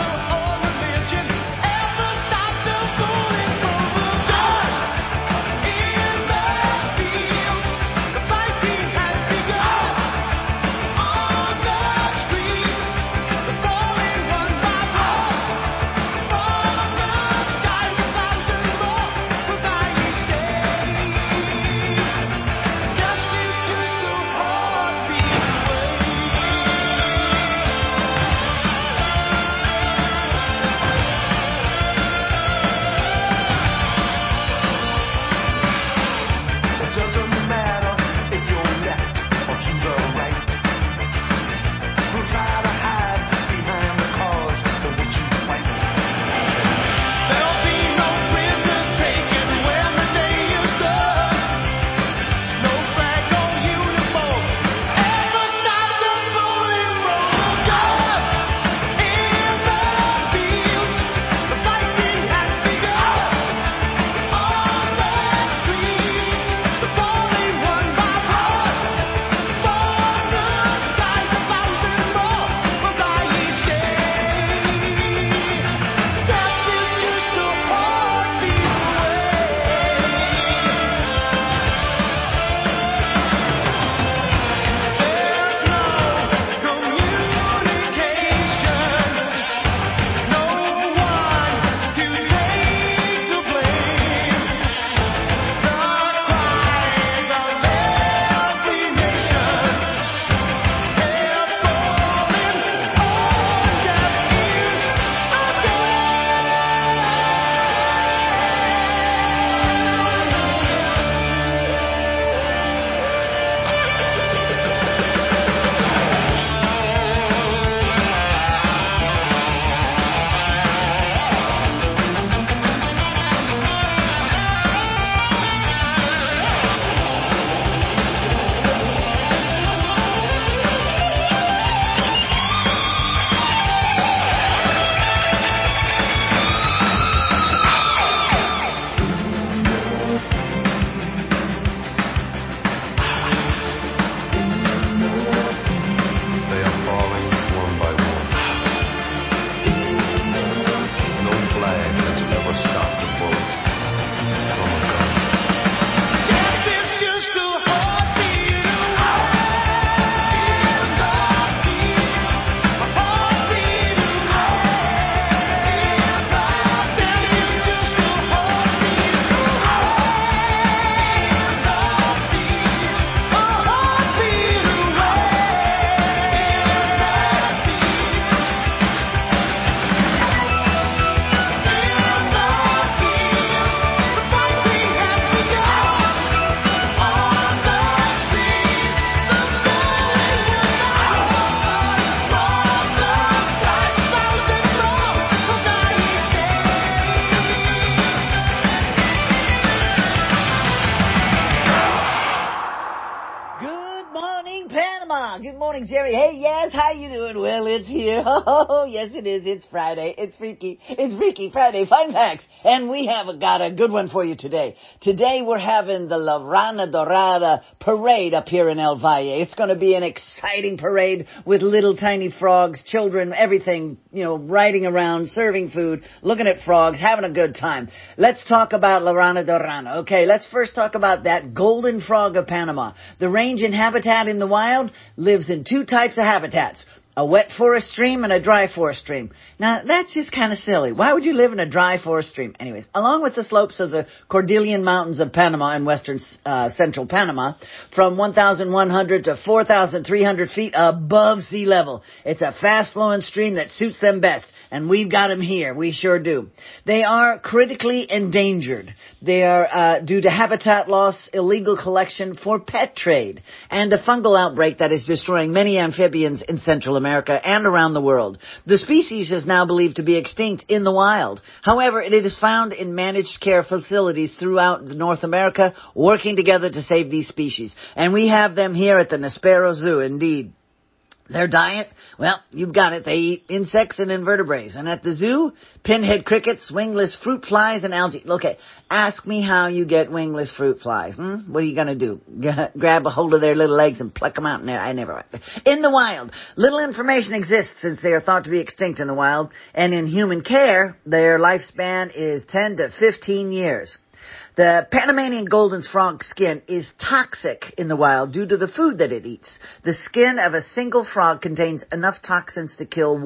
morning, Jerry. Hey, yes, how you doing? Well, it's here. Oh, yes, it is. It's Friday. It's Freaky Friday. Fun facts. And we have got a good one for you today. Today we're having the La Rana Dorada parade up here in El Valle. It's going to be an exciting parade with little tiny frogs, children, everything, riding around, serving food, looking at frogs, having a good time. Let's talk about La Rana Dorada. Okay, let's first talk about that golden frog of Panama. The range in habitat in the wild lives in two types of habitats. A wet forest stream and a dry forest stream. Now, that's just kind of silly. Why would you live in a dry forest stream? Anyways, along with the slopes of the Cordilleran Mountains of Panama and western central Panama, from 1,100 to 4,300 feet above sea level. It's a fast-flowing stream that suits them best. And we've got them here. We sure do. They are critically endangered. They are due to habitat loss, illegal collection for pet trade, and a fungal outbreak that is destroying many amphibians in Central America and around the world. The species is now believed to be extinct in the wild. However, it is found in managed care facilities throughout North America, working together to save these species. And we have them here at the Nespero Zoo, indeed. Their diet, well, you've got it. They eat insects and invertebrates. And at the zoo, pinhead crickets, wingless fruit flies, and algae. Okay, ask me how you get wingless fruit flies. What are you going to do? Grab a hold of their little legs and pluck them out? No, I never. In the wild, little information exists since they are thought to be extinct in the wild. And in human care, their lifespan is 10 to 15 years. The Panamanian golden frog skin is toxic in the wild due to the food that it eats. The skin of a single frog contains enough toxins to kill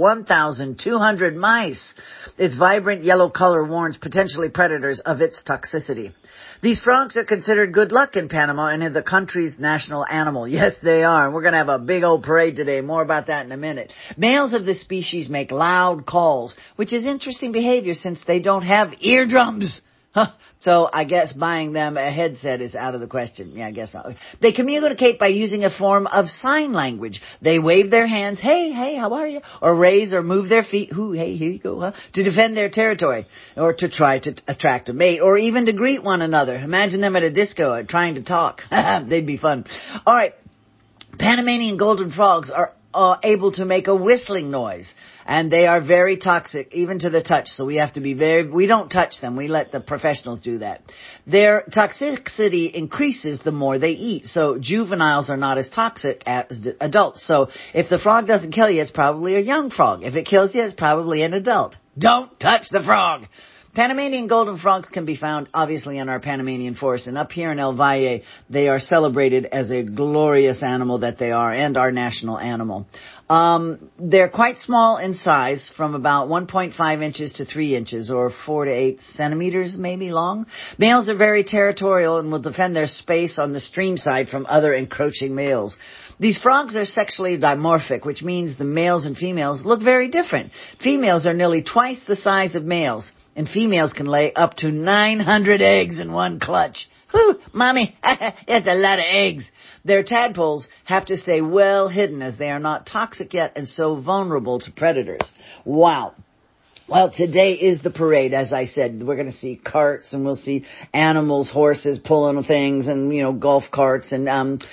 1,200 mice. Its vibrant yellow color warns potentially predators of its toxicity. These frogs are considered good luck in Panama and in the country's national animal. Yes, they are. And we're going to have a big old parade today. More about that in a minute. Males of this species make loud calls, which is interesting behavior since they don't have eardrums. So I guess buying them a headset is out of the question. Yeah, I guess so. They communicate by using a form of sign language. They wave their hands, hey, how are you? Or raise or move their feet, hey, here you go, to defend their territory, or to try to attract a mate, or even to greet one another. Imagine them at a disco trying to talk. They'd be fun. All right, Panamanian golden frogs are able to make a whistling noise. And they are very toxic, even to the touch. So we have to be we don't touch them. We let the professionals do that. Their toxicity increases the more they eat. So juveniles are not as toxic as adults. So if the frog doesn't kill you, it's probably a young frog. If it kills you, it's probably an adult. Don't touch the frog. Panamanian golden frogs can be found, obviously, in our Panamanian forest. And up here in El Valle, they are celebrated as a glorious animal that they are, and our national animal. They're quite small in size, from about 1.5 inches to 3 inches, or 4 to 8 centimeters maybe long. Males are very territorial and will defend their space on the stream side from other encroaching males. These frogs are sexually dimorphic, which means the males and females look very different. Females are nearly twice the size of males, and females can lay up to 900 eggs in one clutch. Whew, Mommy, that's a lot of eggs. Their tadpoles have to stay well hidden as they are not toxic yet and so vulnerable to predators. Wow. Well, today is the parade, as I said. We're going to see carts, and we'll see animals, horses pulling things, and, golf carts. And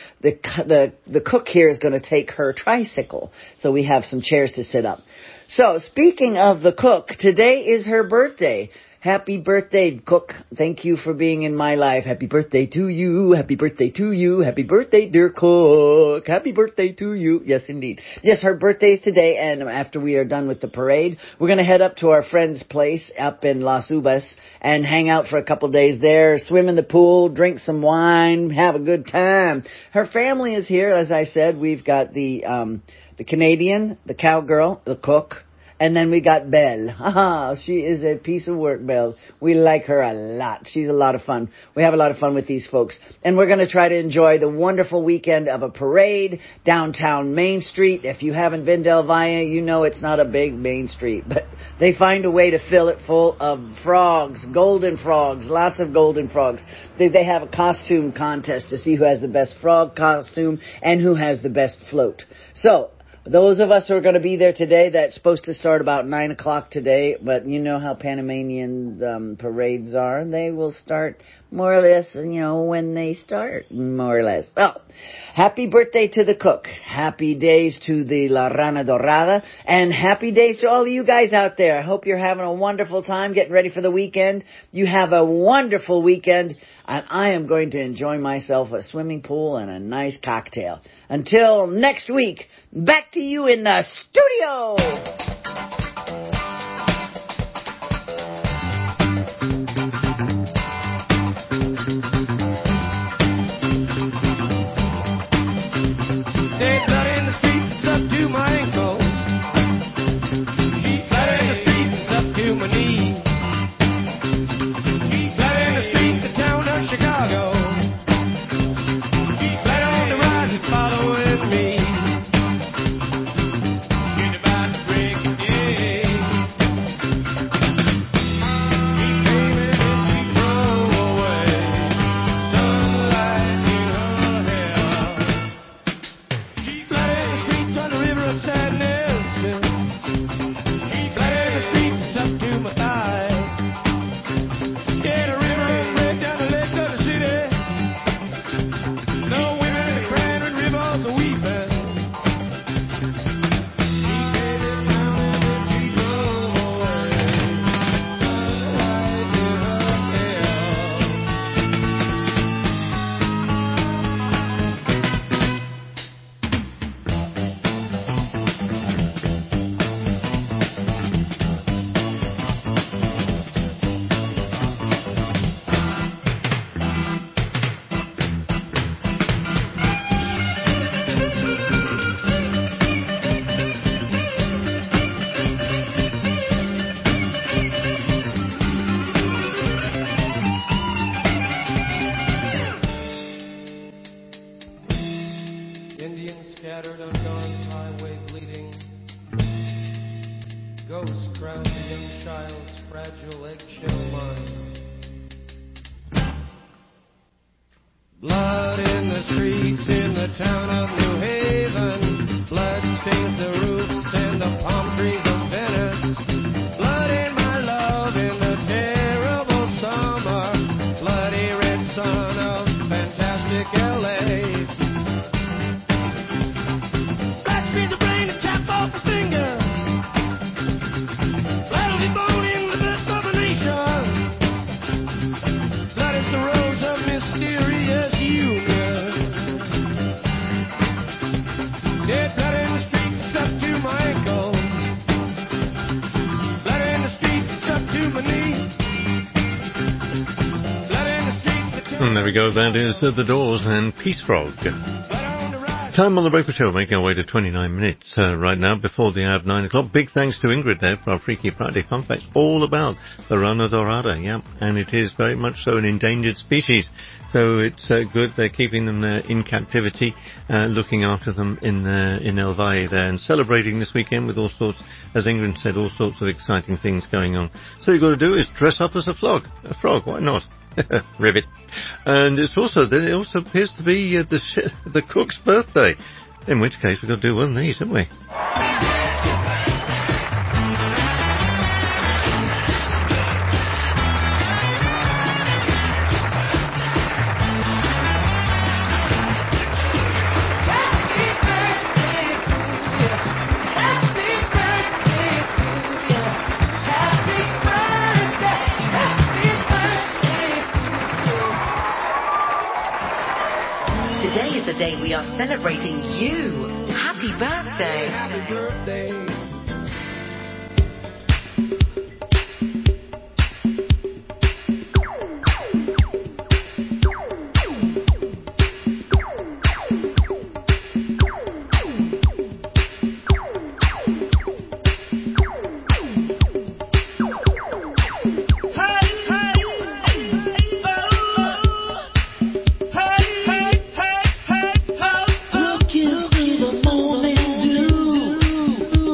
the cook here is going to take her tricycle. So we have some chairs to sit up. So, speaking of the cook, today is her birthday. Happy birthday, Cook. Thank you for being in my life. Happy birthday to you. Happy birthday to you. Happy birthday, dear Cook. Happy birthday to you. Yes, indeed. Yes, her birthday is today, and after we are done with the parade, we're going to head up to our friend's place up in Las Uvas and hang out for a couple days there, swim in the pool, drink some wine, have a good time. Her family is here, as I said. We've got the Canadian, the cowgirl, the cook, and then we got Belle. She is a piece of work, Belle. We like her a lot. She's a lot of fun. We have a lot of fun with these folks. And we're going to try to enjoy the wonderful weekend of a parade downtown Main Street. If you haven't been to El Valle, you know it's not a big Main Street. But they find a way to fill it full of frogs, golden frogs, lots of golden frogs. They have a costume contest to see who has the best frog costume and who has the best float. So, Those of us who are going to be there today, that's supposed to start about 9 o'clock today, but you know how Panamanian parades are. They will start more or less, when they start, more or less. Oh, happy birthday to the cook. Happy days to the La Rana Dorada. And happy days to all of you guys out there. I hope you're having a wonderful time getting ready for the weekend. You have a wonderful weekend. And I am going to enjoy myself a swimming pool and a nice cocktail. Until next week, back to you in the studio. Dead blood in the streets, it's up to my ankle. Sheet blood in the streets, it's up to my knee. Sheet blood in the streets, the town of Chicago. Sheet blood on the rise, it's following me. Get about to break of day. She came in and she drove away. Sunlight in her hair. She flooded the streets on the river of sadness. She flooded the streets up to my thigh. Yeah, the river runs right down the left of the city. No women are crying and rivers are weeping. She came in town and then she drove away. Sunlight in her hair. Indians scattered on dawn's highway bleeding. Ghosts crowned the young child's fragile eggshell mind. Blood in the streets in the town of New Haven. Blood stains the roofs and the palm trees of Venice. Blood in my love in the terrible summer. Bloody red sun of fantastic LA. Blood screens the brain and chop off the finger. Blood will be born in the dust of a nation. Blood is the rose of mysterious union. Dead blood in the streets, it's up to my ankle. Blood in the streets, it's up to my knee. Blood in the streets, it's And there we go, that is The Doors and Peace Frog. Time on the Breakfast Show, making our way to 29 minutes right now before the hour of 9 o'clock. Big thanks to Ingrid there for our Freaky Friday fun facts all about the Rana Dorada, yeah, and it is very much so an endangered species. So it's good they're keeping them there in captivity, looking after them in El Valle there, and celebrating this weekend with all sorts, as Ingrid said, all sorts of exciting things going on. So you've got to do is dress up as a frog, why not? Ribbit. And it also appears to be the cook's birthday, in which case we've got to do one of these, haven't we? Today is the day we are celebrating you. Happy birthday. Happy birthday. Look into the morning dew.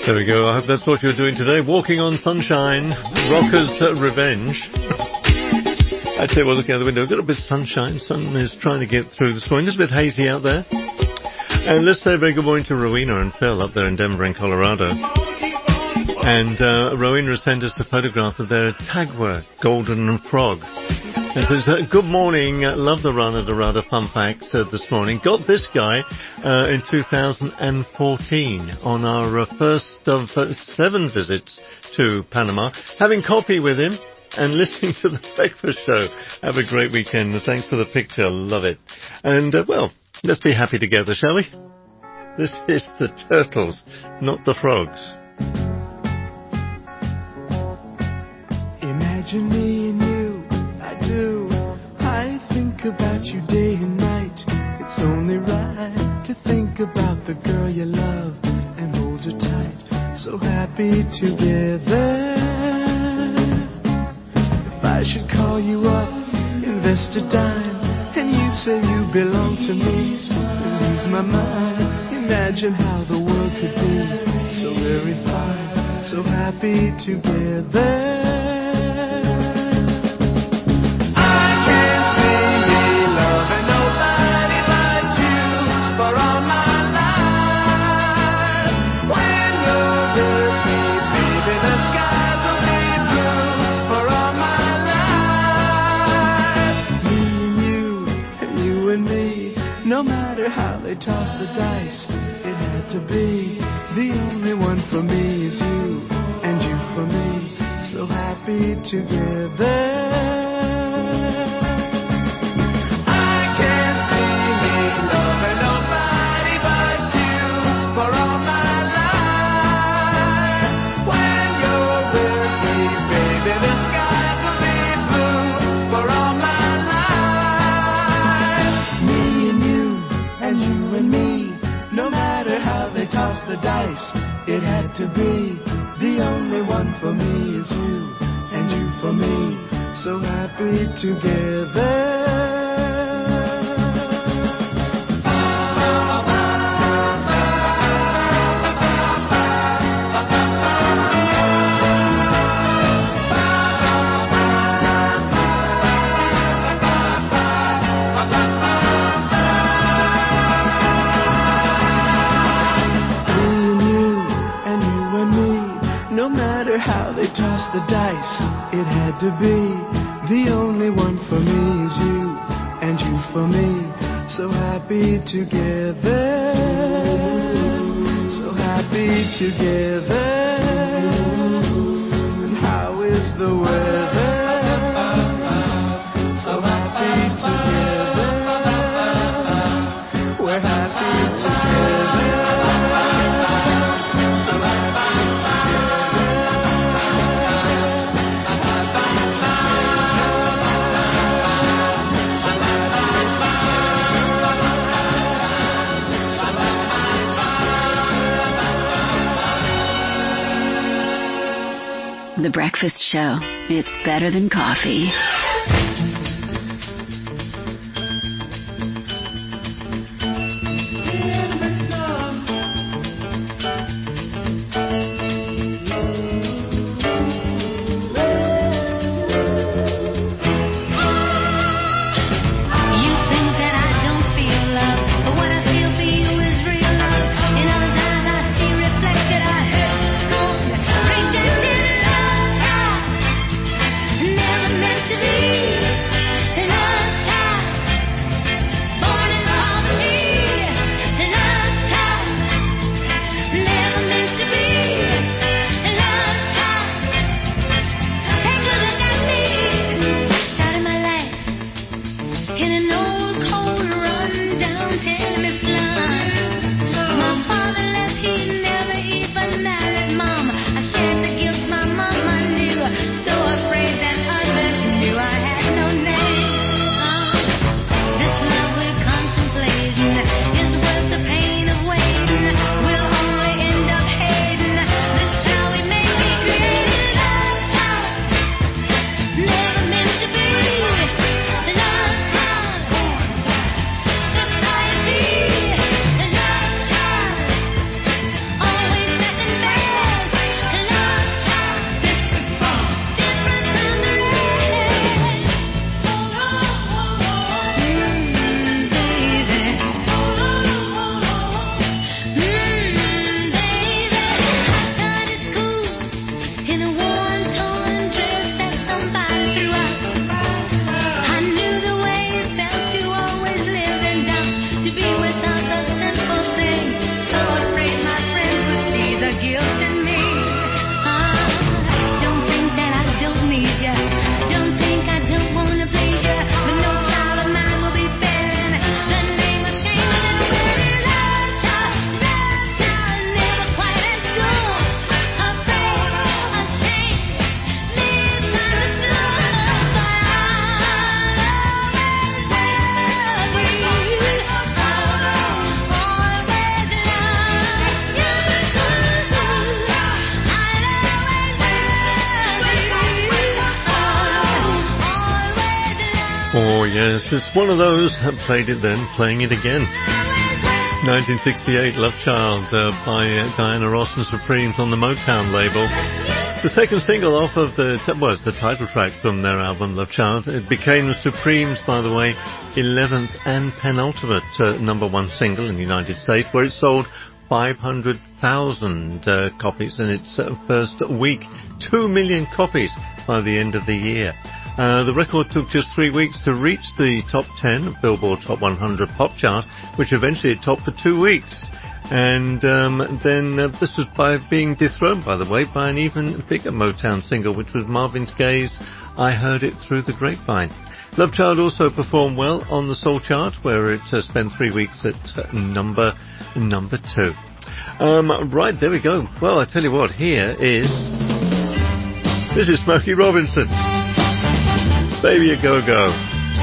There we go. I hope that's what you're doing today. Walking on sunshine. Rockers Revenge. I tell you what, looking out the window, I've got a bit of sunshine. Sun is trying to get through this morning. It's a bit hazy out there. And let's say a very good morning to Rowena and Phil up there in Denver in Colorado. And Rowena has sent us a photograph of their tag work, Golden Frog. And says, good morning, love the Rana Dorada fun facts this morning. Got this guy in 2014 on our first of 7 visits to Panama. Having coffee with him and listening to the breakfast show. Have a great weekend. Thanks for the picture. Love it. And, well, let's be happy together, shall we? This is the turtles, not the frogs. Imagine me and you, I do. I think about you day and night. It's only right to think about the girl you love and hold her tight. So happy together. If I should call you up, invest a dime, and you say you belong to me, ease my mind. Imagine how the world could be so very fine, so happy together. How they toss the dice, it had to be. The only one for me is you, and you for me, so happy together. I can't see me loving nobody but you for all my life. When you're with me, baby, the skies will be blue for all my life. Me and you, and you and me, no matter how they toss the dice, it had to be. The only one for me is you, and you for me, so happy together. How they toss the dice, it had to be. The only one for me is you, and you for me, so happy together, so happy together. And how is the weather? So happy together, we're happy together. The Breakfast Show. It's better than coffee. Never meant to be. yes, it's one of those. Played it then, playing it again. 1968, Love Child by Diana Ross and Supremes on the Motown label. The second single off of the title track from their album Love Child. It became the Supremes, by the way, 11th and penultimate number one single in the United States, where it sold 500,000 copies in its first week. 2 million copies by the end of the year. The record took just 3 weeks to reach the top 10 of Billboard Top 100 Pop Chart, which eventually it topped for 2 weeks. And then this was by being dethroned, by the way, by an even bigger Motown single, which was Marvin Gaye's I Heard It Through the Grapevine. Love Child also performed well on the Soul Chart, where it spent 3 weeks at number 2. Right, there we go. Well, I tell you what, this is Smokey Robinson. Baby, a go-go.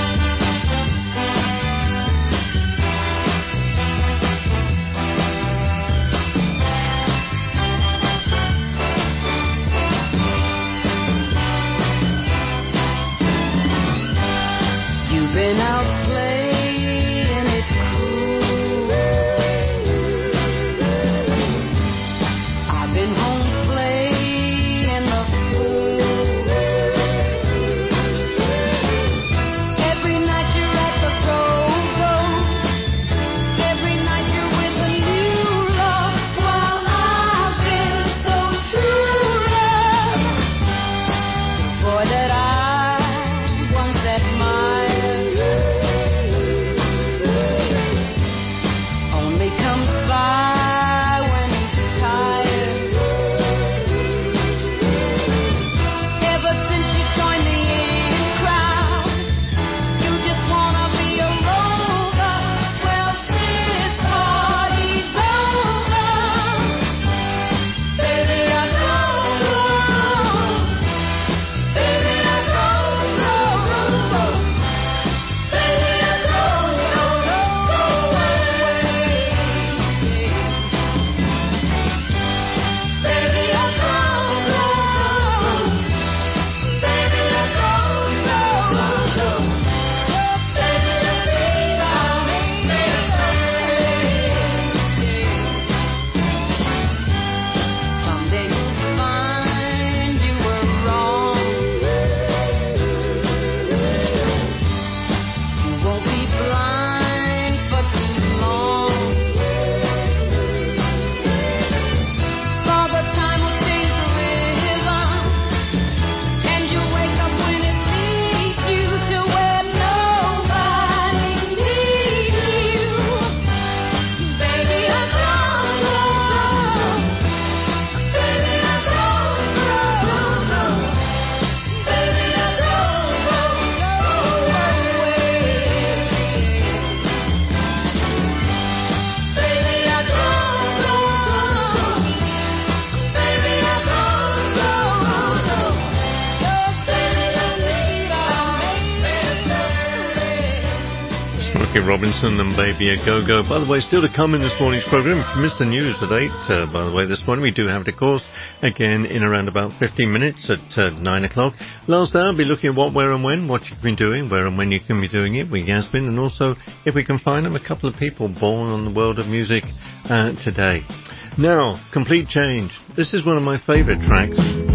Robinson and Baby a Go-Go. By the way, still to come in this morning's program, if you missed the news at 8, by the way, this morning we do have it, of course, again in around about 15 minutes at 9 o'clock. Last hour, I'll be looking at what, where and when, what you've been doing, where and when you can be doing it with Yasmin, and also if we can find them, a couple of people born on the world of music today. Now, complete change. This is one of my favourite tracks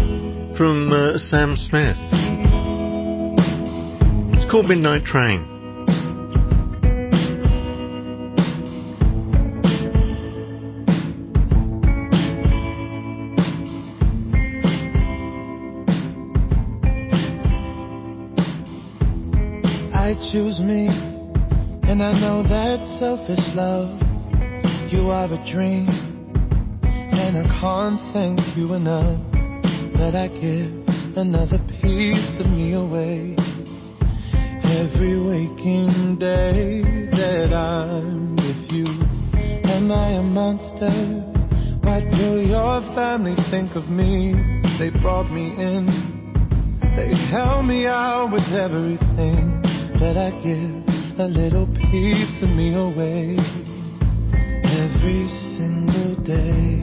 from Sam Smith. It's called Midnight Train. I choose me, and I know that's selfish love. You are a dream, and I can't thank you enough. But I give another piece of me away every waking day that I'm with you. Am I a monster? What will your family think of me? They brought me in, they held me out with everything. But I give a little piece of me away every single day.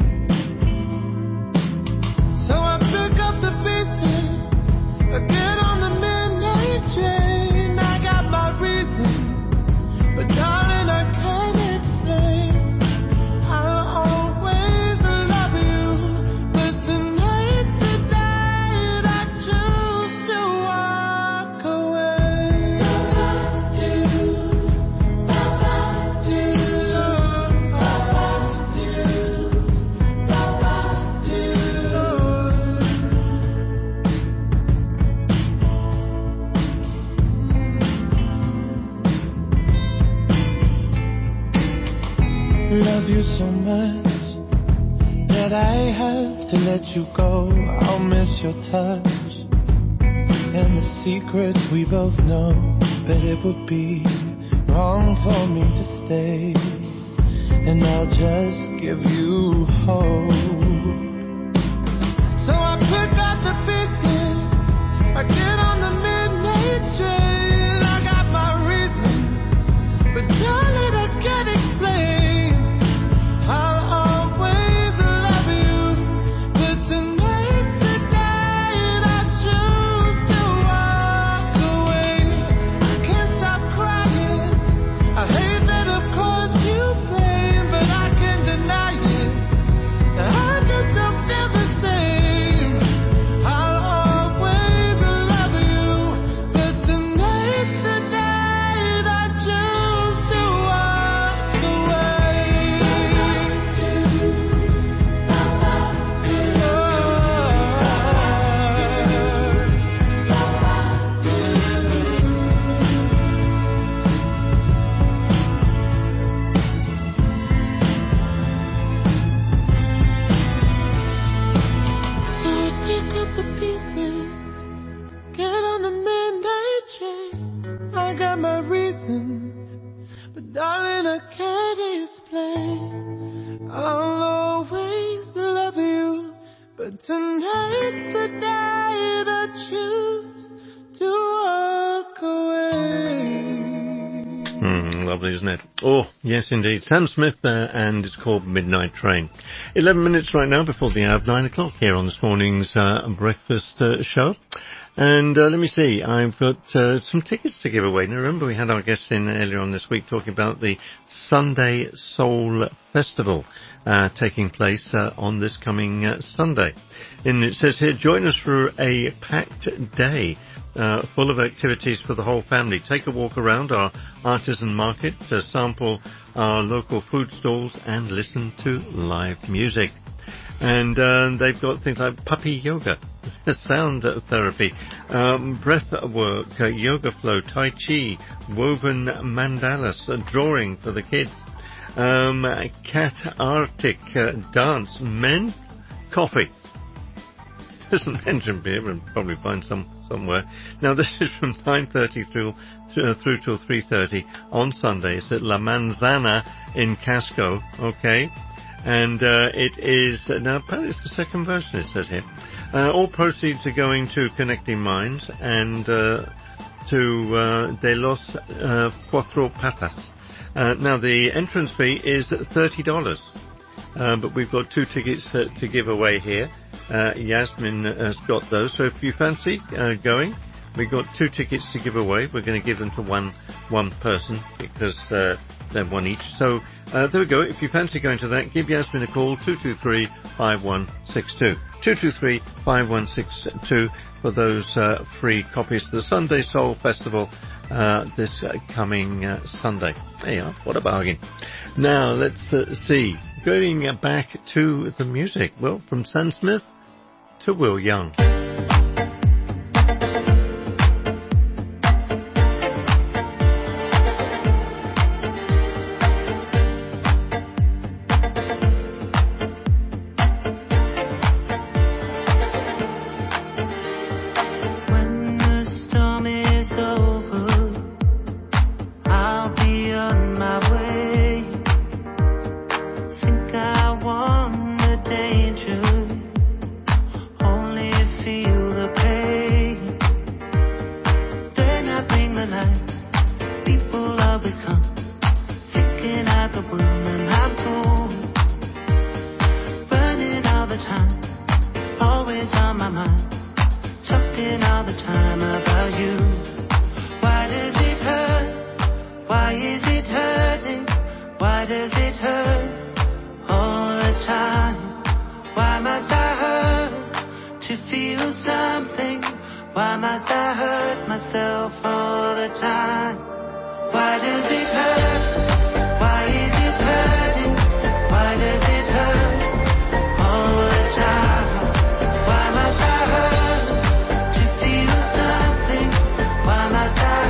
So I pick up the pieces, I get on the midnight train. I got my love you so much that I have to let you go. I'll miss your touch and the secrets we both know, but it would be wrong for me to stay, and I'll just give you hope. So I pick up the pieces, I get on the midnight train. I got my reasons, but darling, I can't explain. I'll always love you, but tonight's the night I choose to walk away. I can't stop crying, I hate that I've caused you pain, but I can't deny it, I just don't feel the same. I'll always love you, but tonight's the night I choose to walk away. So I pick up the pieces, get on the midnight train. I got my reasons, but darling, I can't explain. I'll always love you, but tonight's the night I choose to walk away. Lovely, isn't it? Oh, yes, indeed. Sam Smith there, and it's called Midnight Train. 11 minutes right now before the hour of 9 o'clock here on this morning's breakfast show. And let me see, I've got some tickets to give away. Now, remember, we had our guests in earlier on this week talking about the Sunday Soul Festival taking place on this coming Sunday. And it says here, join us for a packed day full of activities for the whole family. Take a walk around our artisan market, sample our local food stalls, and listen to live music. And they've got things like puppy yoga, sound therapy, breath work, yoga flow, tai chi, woven mandalas, drawing for the kids, cat arctic dance, men, coffee. Doesn't mention beer, but probably find somewhere. Now this is from 9:30 through till 3:30 on Sunday. It's at La Manzana in Casco, okay? And it is, now apparently it's the second version, it says here. All proceeds are going to Connecting Minds and to De Los Cuatro Patas. Now the entrance fee is $30, but we've got 2 tickets to give away here. Yasmin has got those, so if you fancy going, we've got 2 tickets to give away. We're going to give them to one person because they're one each. So there we go. If you fancy going to that, give Yasmin a call, 223-5162. 223-5162 for those free copies to the Sunday Soul Festival this coming Sunday. There you are. What a bargain. Now, let's see. Going back to the music. Well, from Sam Smith to Will Young.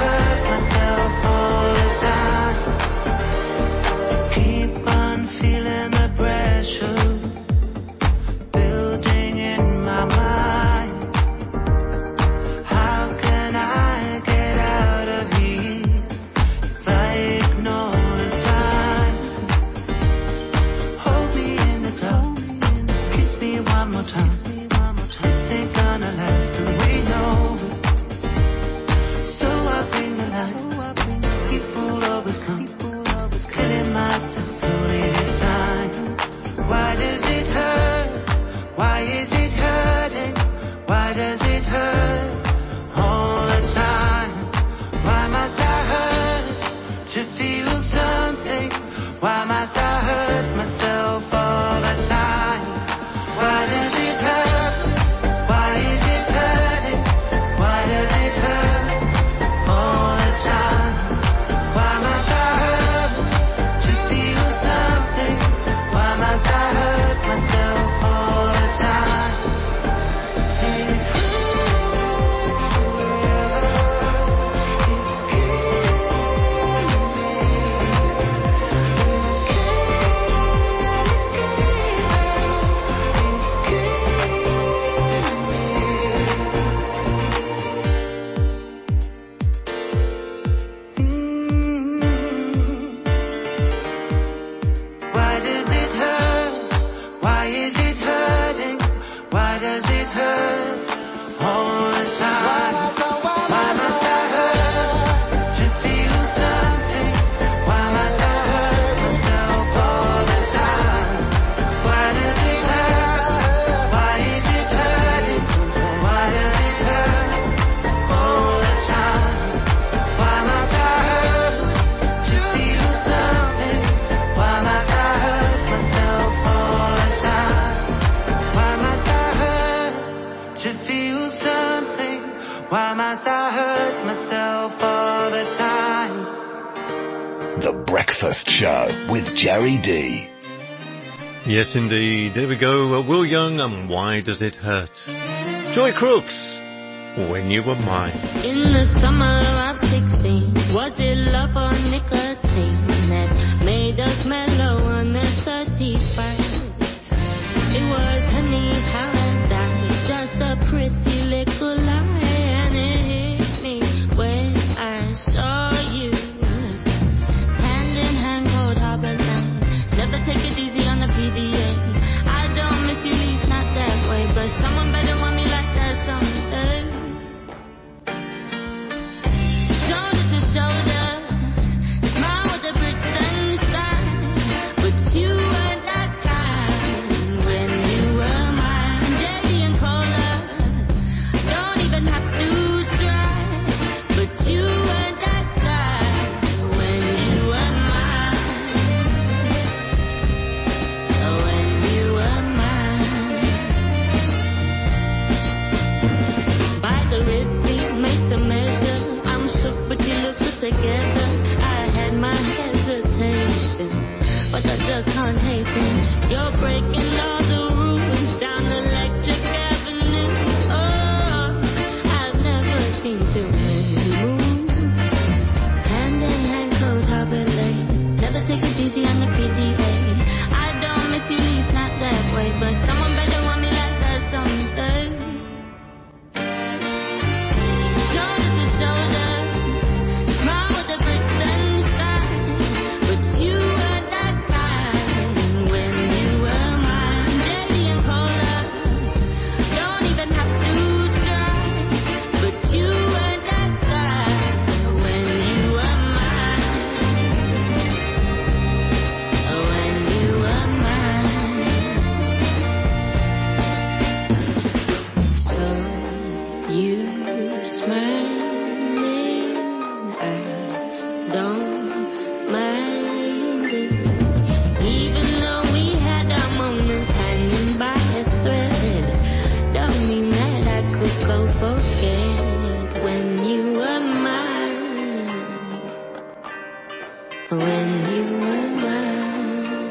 Keep on feeling Why must I hurt myself all the time? The Breakfast Show with Jerry D. Yes, indeed. There we go. Will Young and Why Does It Hurt? Joy Crooks, When You Were Mine. In the summer of 16, was it love or nicotine that made us mellow on the 31st? It was honey's paradise, just a pretty little lie, and it hit me when I saw you. Hand in hand, cold harbor line. Never take it easy on the PDA. I don't miss you, least not that way, but someone better want me like that someday. Shoulder to shoulder, smile with the brick sunshine, but you were that kind when you were mine. Jelly and cola, don't even have to try, but you were that guy when you were mine. When you were mine. By the Ritzy, made to measure. I'm shook, but you look good together. I had my hesitation, but I just can't hate it. You're breaking all the rules down Electric Avenue. Oh, I've never seen too many move. Hand in hand, cold harbor lane. Never take it easy on the PDA. I don't miss you, least not that way, but someone better want me like that someday. Shoulder to shoulder, smile with the brick sunshine, but you were that kind when you were mine. Jelly and cola, don't even have to try, but you were that guy when you were mine. When you were mine. So you smiling, I don't mind it. Even though we had our moments hanging by a thread, don't mean that I could go forget when you were mine. When you were mine.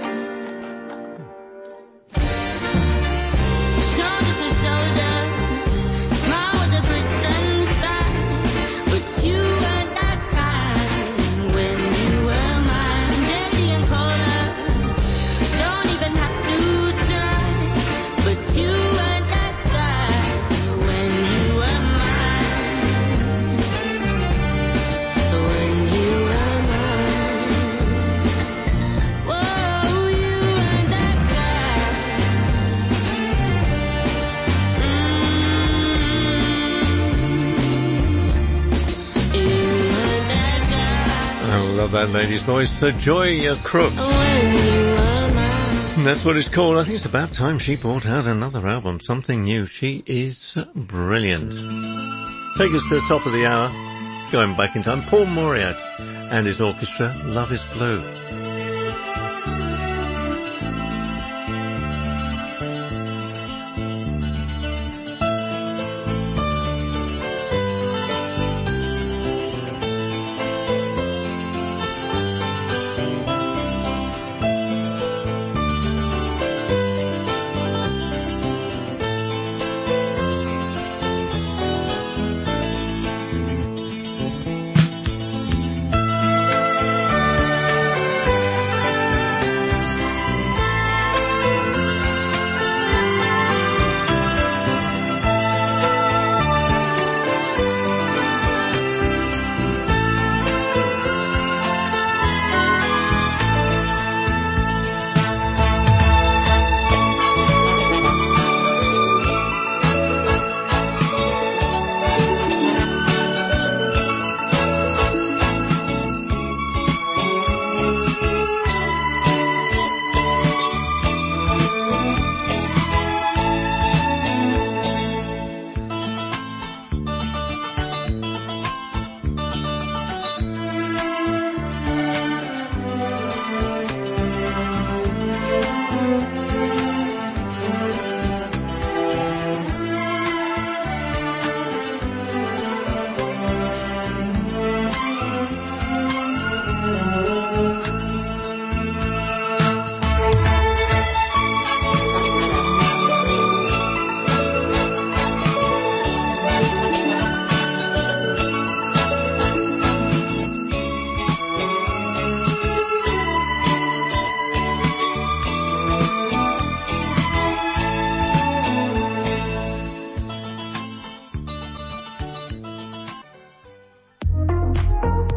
Shoulder to shoulder, smile with the brick sunshine, but you were that kind when you were mine. Jelly and cola, don't even have to try, but you were that guy when you were mine. When you were mine. Whoa, you were that guy. You were that guy. I love that lady's voice. Joy Crooks. When you were mine. And that's what it's called. I think it's about time she brought out another album, something new. She is brilliant. Take us to the top of the hour. Going back in time, Paul Moriarty and his orchestra, Love is Blue.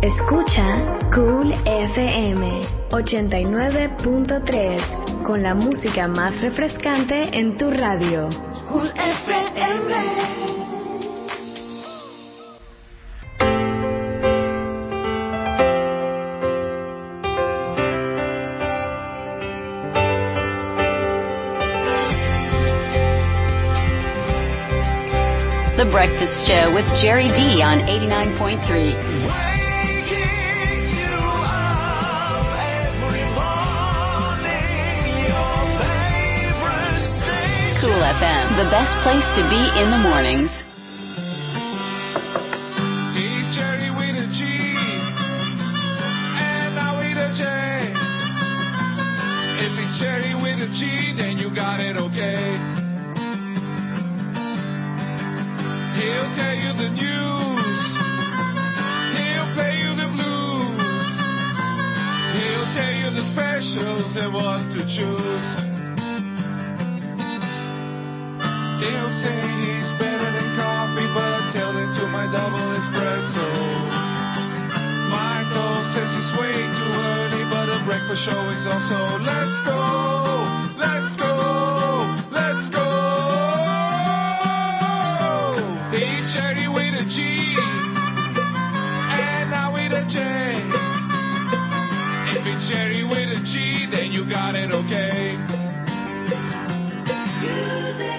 Escucha Cool FM 89.3 con la música más refrescante en tu radio. Cool FM. The Breakfast Show with Jerry D on 89.3. Cool FM, the best place to be in the mornings. He's Jerry with a G, and I with a J. If it's Jerry with a G, then you got it okay. He'll tell you the news. He'll play you the blues. He'll tell you the specials and what to choose. He'll say he's better than coffee, but tell him to my double espresso. Michael says it's way too early, but the breakfast show is also. Let's go, let's go, let's go. He's Jerry with a G, and I with a J. If it's Jerry with a G, then you got it okay. Music.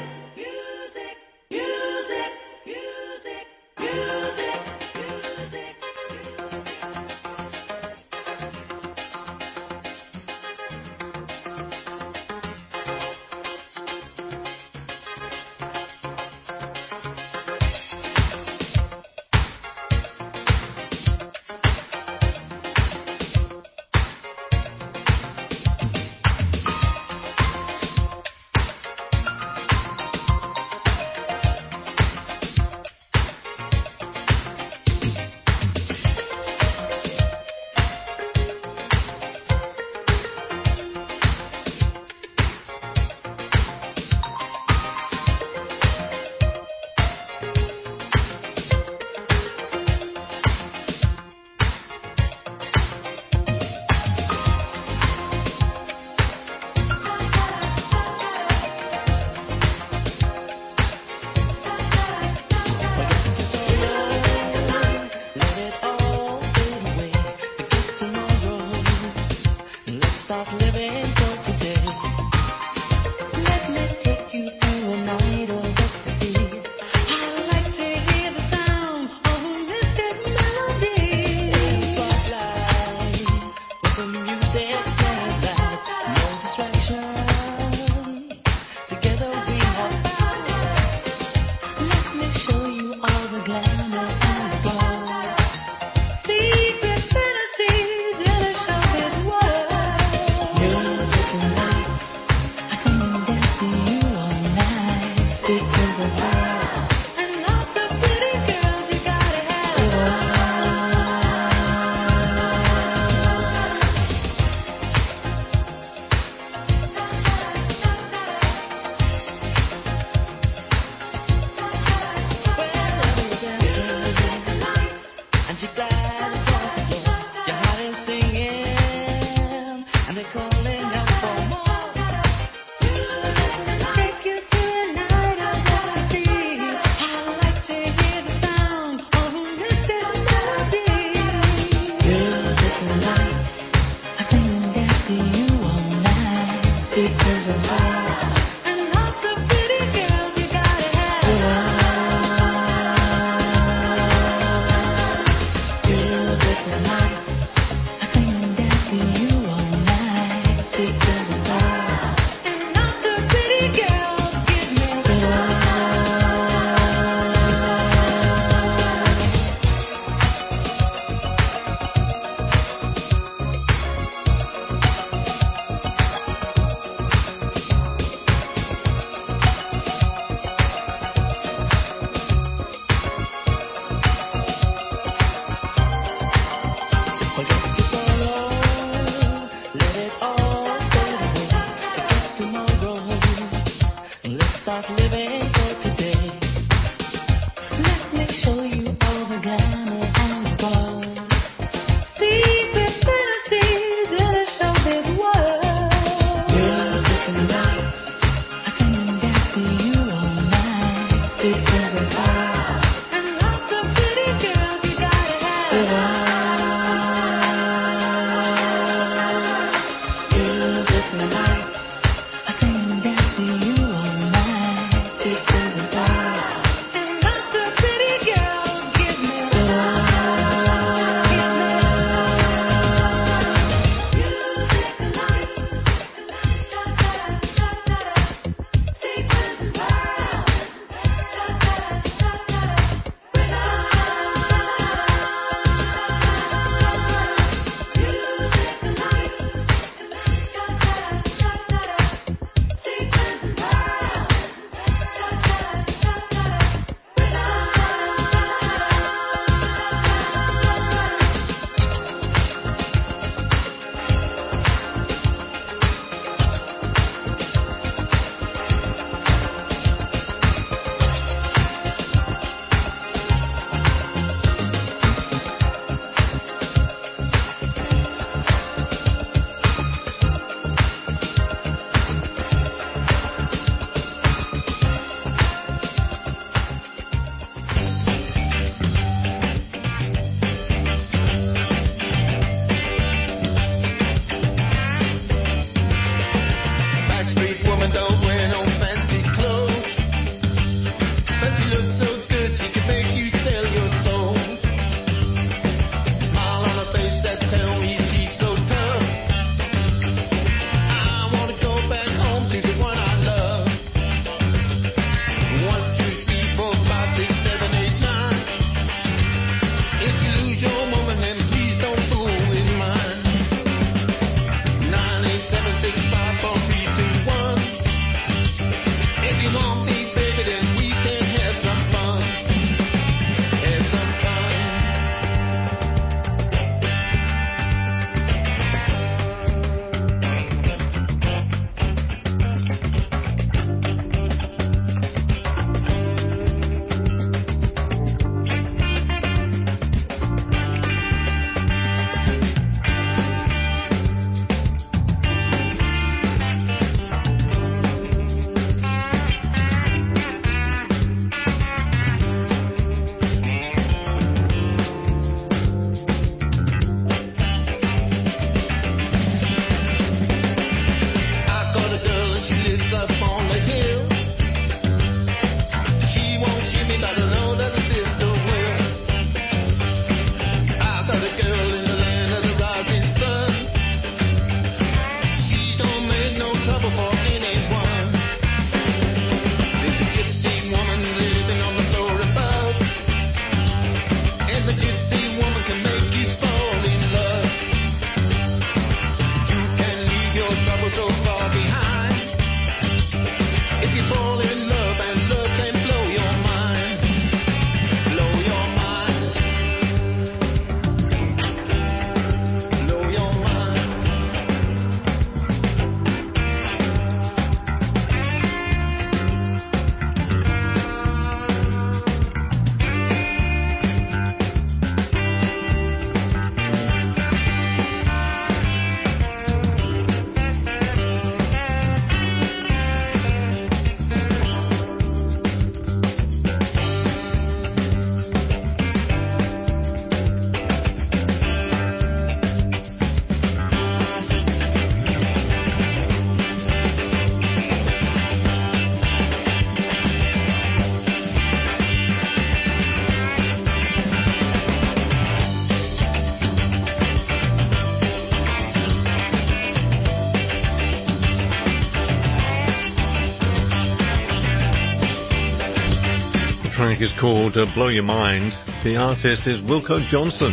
track is called Blow Your Mind. The artist is Wilko Johnson.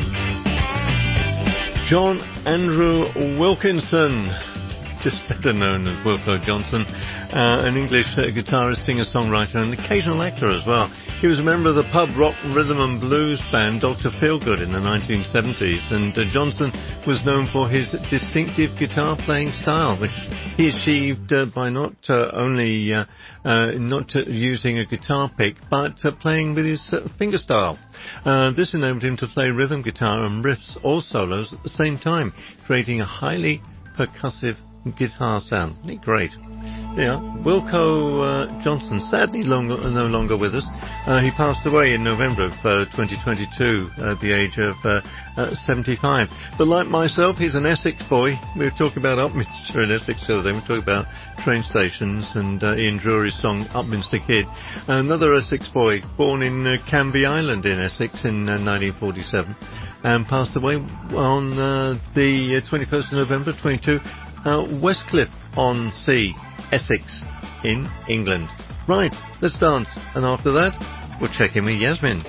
John Andrew Wilkinson, just better known as Wilko Johnson, an English guitarist, singer-songwriter and occasional actor as well. He was a member of the pub rock rhythm and blues band Dr. Feelgood in the 1970s, and Johnson was known for his distinctive guitar playing style, which he achieved by not only using a guitar pick, but playing with his fingerstyle. This enabled him to play rhythm guitar and riffs or solos at the same time, creating a highly percussive guitar sound. Isn't it great? Yeah, Wilko Johnson, sadly no longer with us. He passed away in November of 2022 at the age of 75. But like myself, he's an Essex boy. We were talking about Upminster in Essex the other day. We were talking about train stations and Ian Drury's song Upminster Kid. Another Essex boy, born in Canby Island in Essex in 1947 and passed away on the 21st of November 22, Westcliff-on-Sea, Essex in England. Right, let's dance, and after that we'll check in with Yasmin.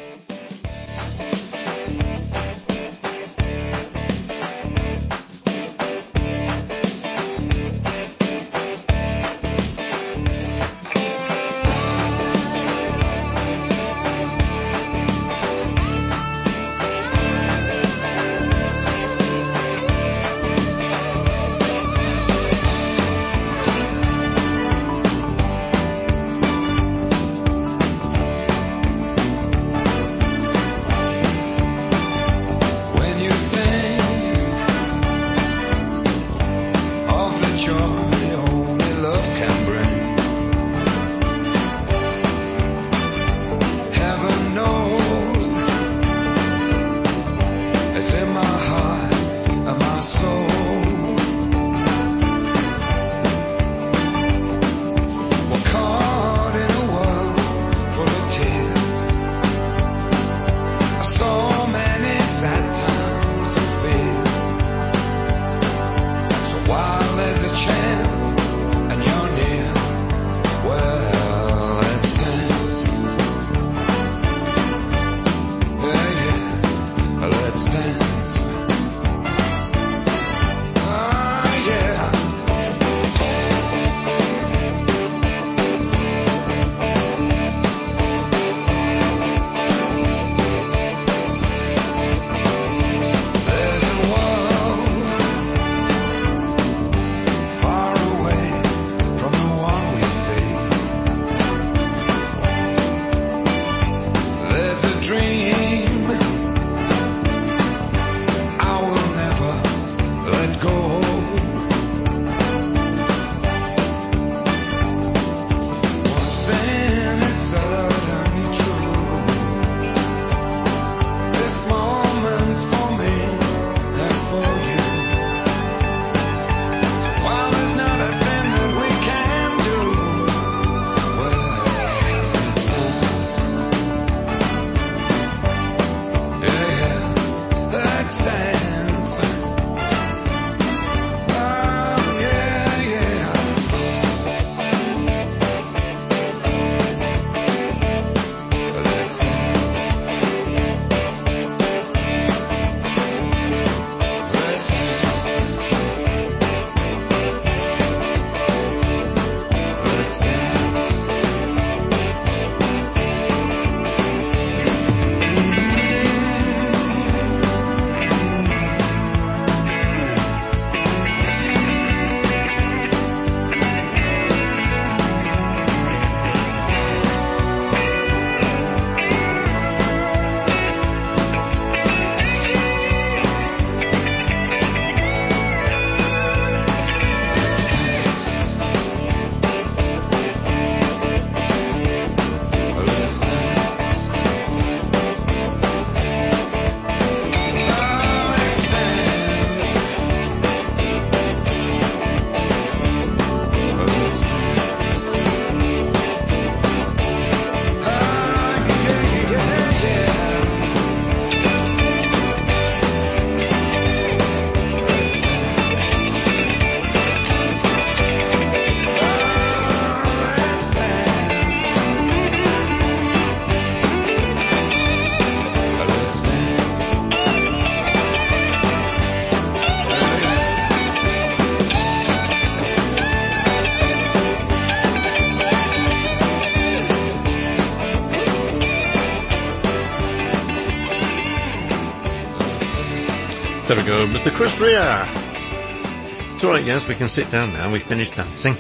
There we go, Mr. Chris Rea. It's all right, yes, we can sit down now. We've finished dancing.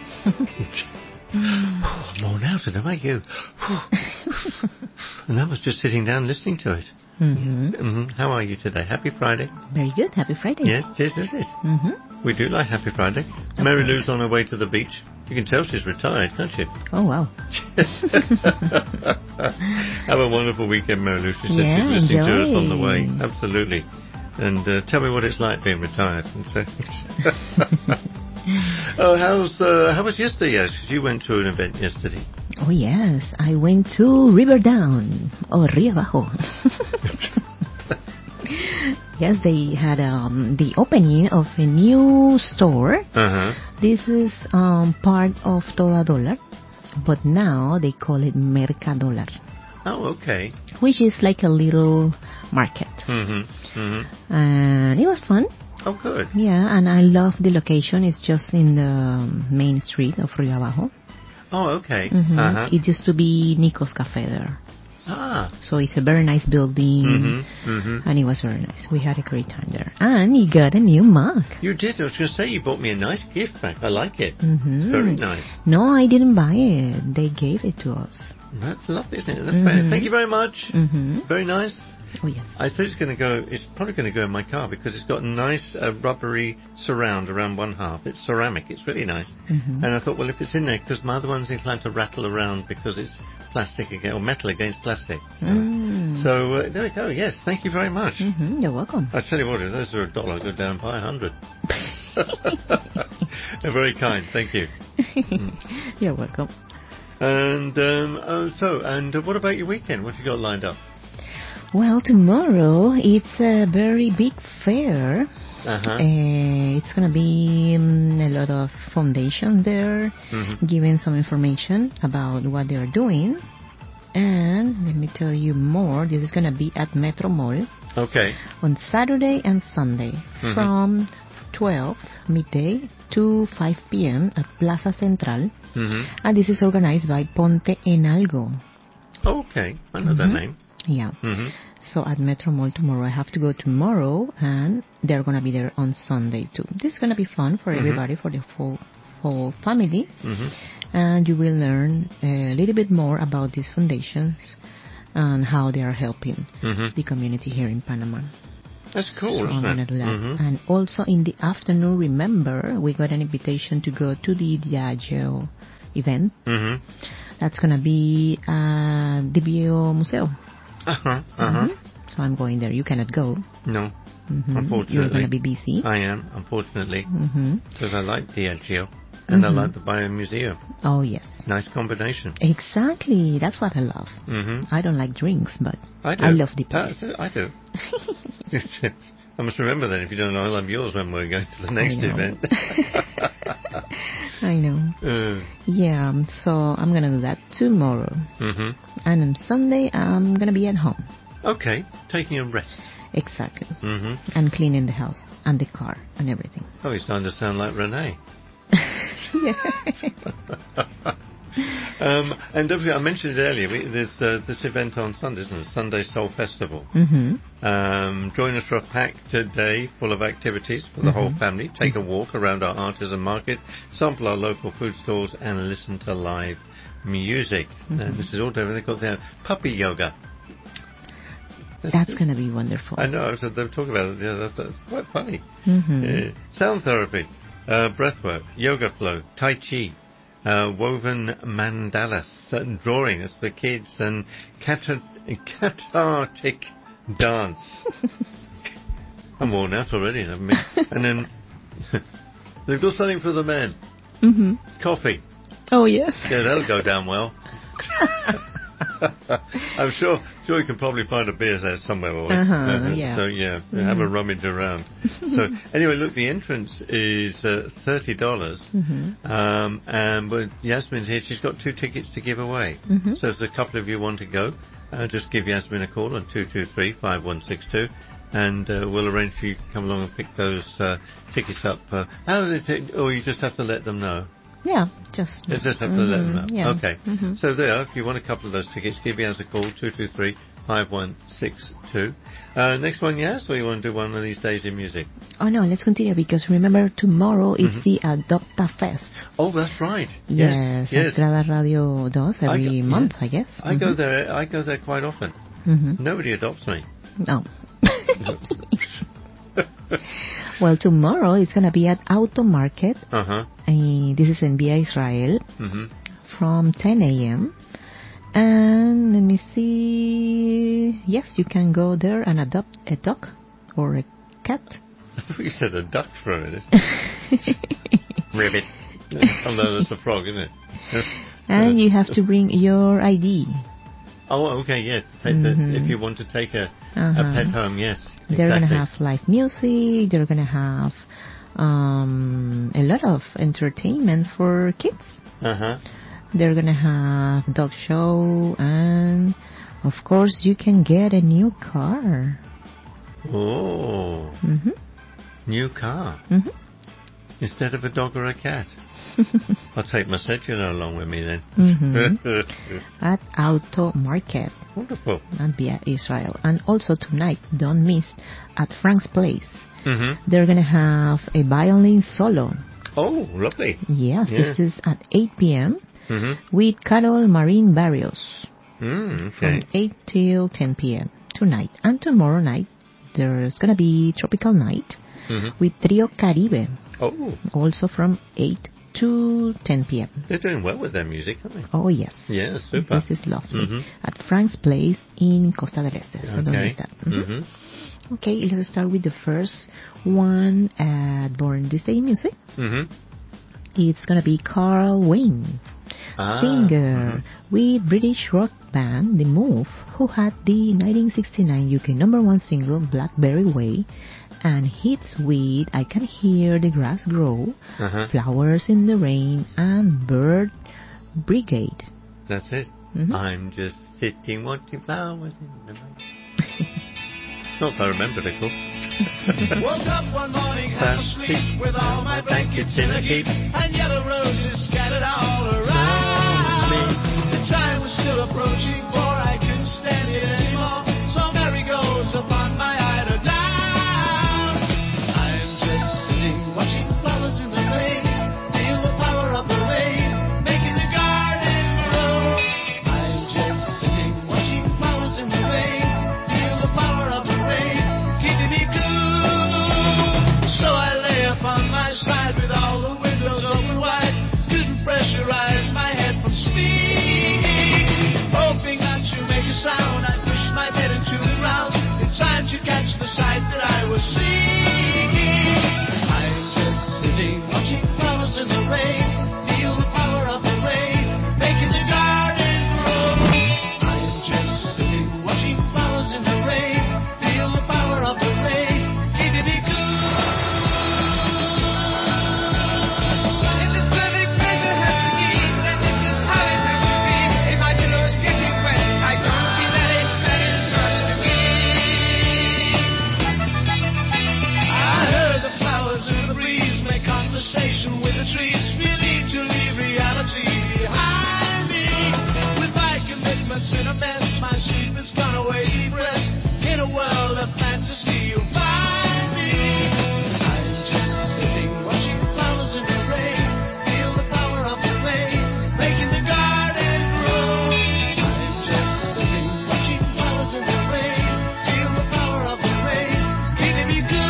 I'm worn out, and about you? And I was just sitting down listening to it. How are you today? Happy Friday? Very good. Happy Friday. Yes, it is, isn't it? We do like Happy Friday. Mary Lou's on her way to the beach. You can tell she's retired, can't you? Oh, wow. Have a wonderful weekend, Mary Lou. She said Yeah, she's listening to us enjoy. on the way. Absolutely. And tell me what it's like being retired. Oh, how was yesterday? Yes, you went to an event yesterday. Oh, yes. I went to River Down, or Río Abajo. Yes, they had the opening of a new store. This is part of Toda Dólar, but now they call it Mercadólar. Oh, okay. Which is like a little market. And it was fun. Oh, good. Yeah, and I love the location. It's just in the main street of Río Abajo. Oh, okay. It used to be Nico's Cafe there. So it's a very nice building, and it was very nice. We had a great time there. And you got a new mug. You did. I was going to say, you bought me a nice gift back. I like it. It's very nice. No, I didn't buy it. They gave it to us. That's lovely, isn't it? That's great. Thank you very much. Very nice. Oh, yes. I said it's probably going to go in my car because it's got a nice rubbery surround around one half. It's ceramic. It's really nice. And I thought, well, if it's in there, because my other one's inclined to rattle around because it's plastic or metal against plastic. So there we go. Yes, thank you very much. You're welcome. I tell you what, if those are $1, go down by 100. They're very kind. Thank you. You're welcome. And what about your weekend? What have you got lined up? Well, tomorrow it's a very big fair. It's going to be a lot of foundations there, giving some information about what they're doing. And let me tell you more. This is going to be at Metro Mall. Okay. On Saturday and Sunday from 12 midday to 5 p.m. at Plaza Central. And this is organized by Ponte en Algo. Okay, I know that name. Yeah. So at Metro Mall tomorrow, I have to go tomorrow, and they're going to be there on Sunday too. This is going to be fun for everybody, for the whole family. And you will learn a little bit more about these foundations and how they are helping the community here in Panama. That's cool, so isn't I'm going to do that. And also in the afternoon, remember, we got an invitation to go to the Diageo event. That's going to be at the Bio Museo. So I'm going there. You cannot go. No, unfortunately. You're going to be busy. I am, unfortunately, because I like Diageo and I like the Bio Museum. Oh, yes. Nice combination. Exactly. That's what I love. I don't like drinks, but I love the place. I do. I must remember that if you don't know, I love yours when we're going to the next event. I know. Yeah, so I'm going to do that tomorrow. And on Sunday, I'm going to be at home. Okay, taking a rest. Exactly. And cleaning the house and the car and everything. Oh, he's starting to sound like Renee. And don't forget, I mentioned it earlier, there's this event on Sunday, isn't it? Sunday Soul Festival. Join us for a packed day full of activities for the whole family. Take a walk around our artisan market, sample our local food stores, and listen to live music. And this is all done. They've got their puppy yoga. That's going to be wonderful. I know. So they were talking about it. Yeah, that's quite funny. Sound therapy, breathwork, yoga flow, tai chi, woven mandalas, drawing is for kids, and cathartic dance. I'm worn out already. And then they've got something for the men. Coffee. Oh, yes. Yeah, that'll go down well. I'm sure you can probably find a beer there somewhere. Yeah. So have a rummage around. So anyway, look, the entrance is $30. But Yasmin's here. She's got 2 tickets to give away. So if a couple of you want to go, just give Yasmin a call on 223-5162. And we'll arrange for you to come along and pick those tickets up. Or you just have to let them know. Yeah, just... You just have to let them know. Yeah. Okay. So there, if you want a couple of those tickets, give us a call, 223-5162. Next one, yes, or you want to do one of these days in music? Oh, no, let's continue, because remember, tomorrow is the Adopta Fest. Oh, that's right. Yes. Estrada Radio does every month, I guess. I go there quite often. Nobody adopts me. No. Well, tomorrow it's going to be at Auto Market. This is in Via Israel from 10 a.m. And let me see. Yes, you can go there and adopt a dog or a cat. I thought you said a duck for a minute. Ribbit. Although that's a frog, isn't it? And you have to bring your ID. Oh, okay, yes. If you want to take a pet home, yes. They're going to have live music. They're going to have a lot of entertainment for kids. They're going to have dog show, and of course you can get a new car. Oh. New car. Instead of a dog or a cat. I'll take my Sedular along with me then. At Auto Market. Wonderful. And Via Israel. And also tonight, don't miss, at Frank's Place. They're going to have a violin solo. Oh, lovely. Yes, this is at 8 p.m. With Carol Marin Barrios. From 8 till 10 p.m. tonight. And tomorrow night, there's going to be Tropical Night with Trio Caribe. Oh. Also from 8 to 10 p.m. They're doing well with their music, aren't they? Oh, yes. Yeah, super. This is lovely. At Frank's Place in Costa del Este. So don't miss that. Okay, let's start with the first one at Born This Day Music. It's going to be Carl Wayne, singer with British rock band The Move, who had the 1969 UK #1 single Blackberry Way, and hits with I Can Hear the Grass Grow, Flowers in the Rain, and Bird Brigade. That's it. I'm just sitting watching flowers in the rain. Not that I remembered it, cool. Woke up one morning half asleep with all my blankets in a heap and yellow roses scattered all around me. The time was still approaching, for I couldn't stand it anymore. So Mary goes upon my eider down. I'm just sitting watching flowers in the rain, feel the power of the rain making the garden grow. I'm just sitting watching flowers in the rain, feel the power of the rain keeping me cool. So I lay upon my side with all the windows open wide, couldn't pressurize my head from speaking, hoping not to make a sound. I pushed my head into the ground in time to catch the sight that I was seeking. I'm just sitting watching flowers in the rain, feel the power of the rain making the garden grow. I'm just sitting watching flowers in the rain, feel the power of the rain keeping me cool. With the trees, really to leave reality behind me. With my commitments in a mess, my sleep has gone away deep rest. In a world of fantasy, you'll find me. I'm just sitting watching flowers in the rain, feel the power of the rain making the garden grow. I'm just sitting watching flowers in the rain, feel the power of the rain keeping me cool.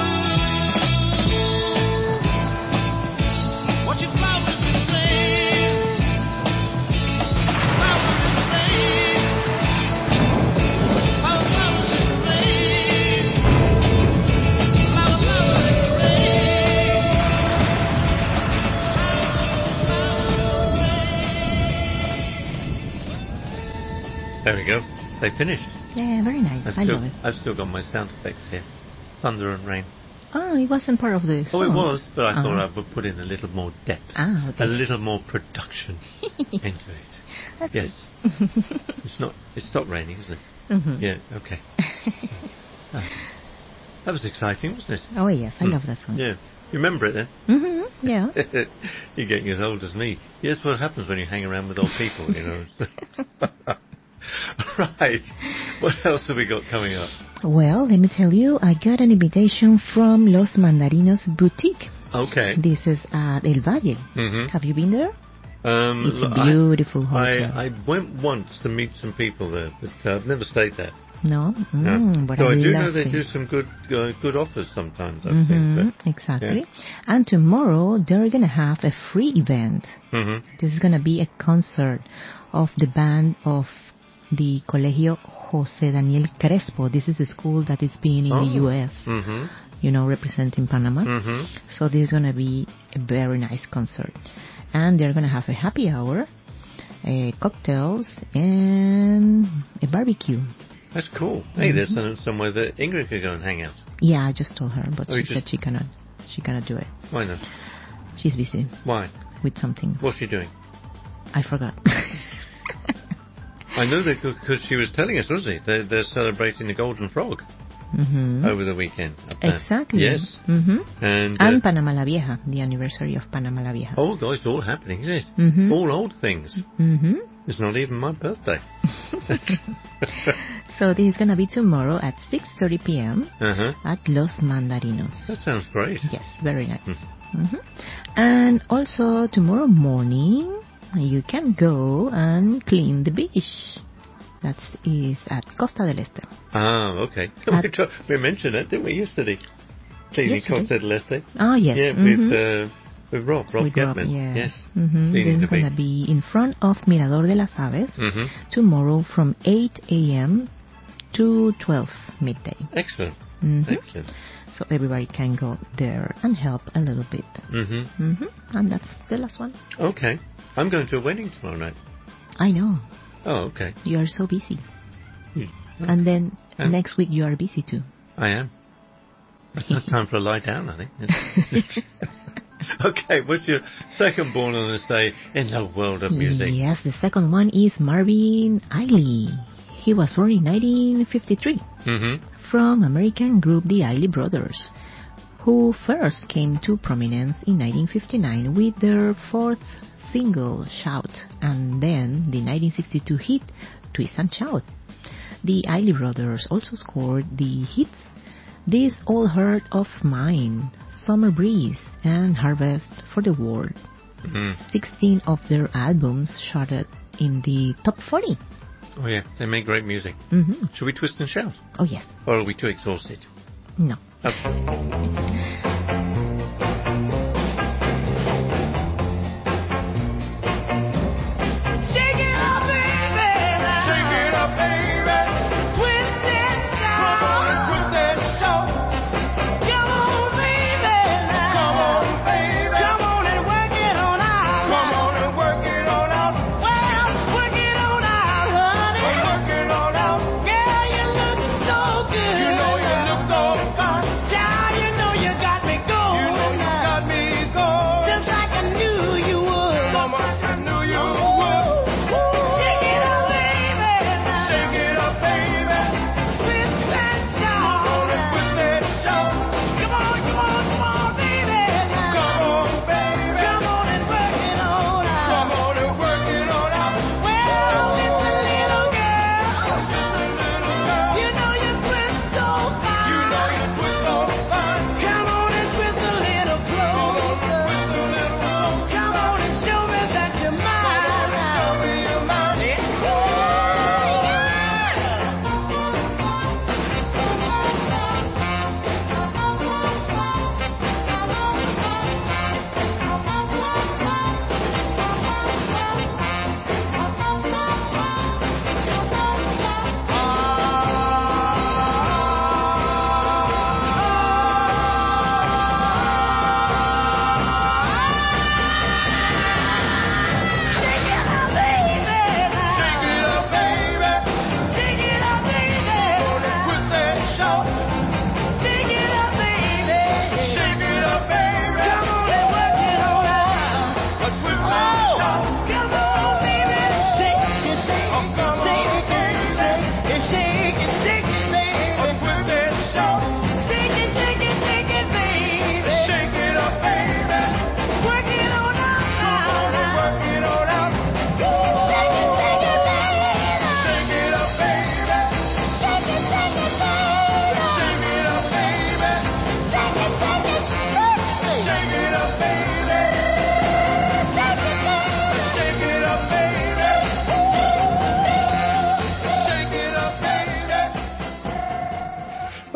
Watching flowers in the rain, flowers in the rain, flowers in the rain, flowers in the rain. There we go. They finished. Yeah, very nice. I love it. I've still got my sound effects here. Thunder and rain. Oh, it wasn't part of the song. Oh, it was, but I thought I would put in a little more depth, okay. a little more production into it. That's yes. Good. It stopped raining, isn't it? Yeah, okay. That was exciting, wasn't it? Oh, yes, I love that song. Yeah. You remember it then? Yeah. You're getting as old as me. Yes, what happens when you hang around with old people, you know. Right. What else have we got coming up? Well, let me tell you, I got an invitation from Los Mandarinos Boutique. Okay. This is at El Valle. Mm-hmm. Have you been there? It's a beautiful hotel. I went once to meet some people there, but I've never stayed there. No? No. But So I I do love know they it. do some good offers sometimes, I think. But, Exactly. yeah. And tomorrow, they're going to have a free event. Mm-hmm. This is going to be a concert of the band of the Colegio José Daniel Crespo. This is a school that is being in the U.S., you know, representing Panama. Mm-hmm. So this is going to be a very nice concert. And they're going to have a happy hour, cocktails, and a barbecue. That's cool. Hey, there's somewhere that Ingrid could go and hang out. Yeah, I just told her, but she said she cannot do it. Why not? She's busy. Why? With something. What's she doing? I forgot. I know that because she was telling us, wasn't she? They're celebrating the Golden Frog over the weekend. Up there. Exactly. Yes. And Panama la Vieja, the anniversary of Panama la Vieja. Oh, guys, it's all happening, isn't it? All old things. It's not even my birthday. So this is going to be tomorrow at 6:30 p.m. At Los Mandarinos. That sounds great. Yes, very nice. And also tomorrow morning, you can go and clean the beach. That is at Costa del Este. Ah, okay. We mentioned that, didn't we, yesterday? Cleaning Costa del Este. Oh, yes. Yeah, with Rob Getman. Yes. Cleaning This is going to be in front of Mirador de las Aves tomorrow from 8 a.m. to 12 midday. Excellent. Excellent. So everybody can go there and help a little bit. And that's the last one. Okay. I'm going to a wedding tomorrow night. I know. Oh, okay. You are so busy. And then next week you are busy too. I am. It's time for a lie down, I think. Okay, what's your second born on this day in the world of music? Yes, the second one is Marvin Ailey. He was born in 1953 from American group The Ailey Brothers, who first came to prominence in 1959 with their fourth single, Shout, and then the 1962 hit, Twist and Shout. The Ailey Brothers also scored the hits This Old Heart of Mine, Summer Breeze, and Harvest for the World. 16 of their albums charted in the top 40. Oh yeah, they make great music. Should we twist and shout? Oh yes. Or are we too exhausted? No. Okay. Child, you know you got me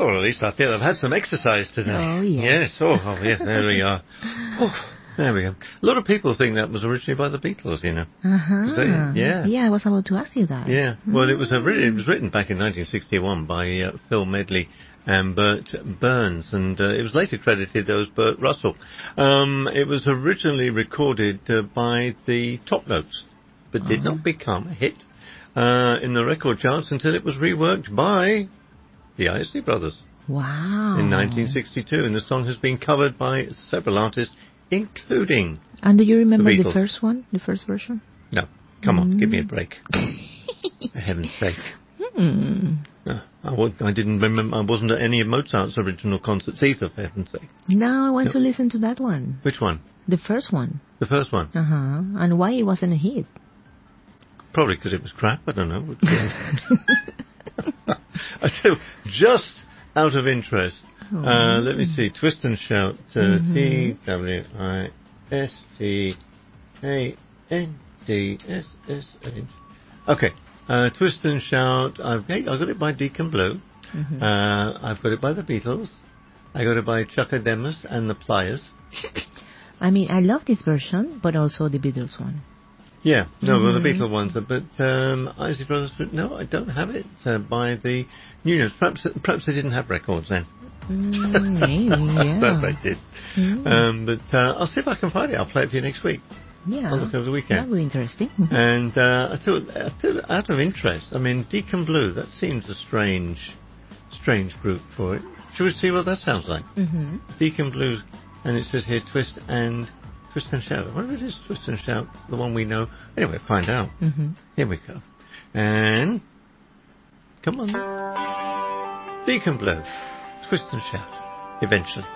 Or at least I feel I've had some exercise today. Oh, yes. Yes, there we are. There we go. A lot of people think that was originally by the Beatles, you know. Yeah, I was about to ask you that. Yeah, well, it was written back in 1961 by Phil Medley and Bert Burns, and it was later credited as Burt Russell. It was originally recorded by the Top Notes, but did not become a hit in the record charts until it was reworked by the Isley Brothers. Wow. In 1962, and the song has been covered by several artists, including... And do you remember the the first one, the first version? No. Come on, give me a break. For heaven's sake. No, I didn't remember. I wasn't at any of Mozart's original concerts either, for heaven's sake. Now I want to listen to that one. Which one? The first one. The first one? And why it wasn't a hit? Probably because it was crap, I don't know. So, just out of interest, let me see, Twist and Shout, TwistandShout. Okay, Twist and Shout, I've got it by Deacon Blue, I've got it by the Beatles, I got it by Chaka Demus and the Pliers. I mean, I love this version, but also the Beatles one. Yeah, no, well, the Beatles ones, but Isley Brothers, no, I don't have it by the New Notes. Perhaps they didn't have records then. Maybe, yeah. But they did. But I'll see if I can find it. I'll play it for you next week. Yeah. I'll look over the weekend. That would be interesting. And I thought, out of interest, I mean, Deacon Blue, that seems a strange group for it. Shall we see what that sounds like? Deacon Blue, and it says here Twist and Shout. I wonder if it is Twist and Shout, the one we know. Anyway, find out. Here we go. And... come on. Deacon Blue. Twist and Shout. Eventually.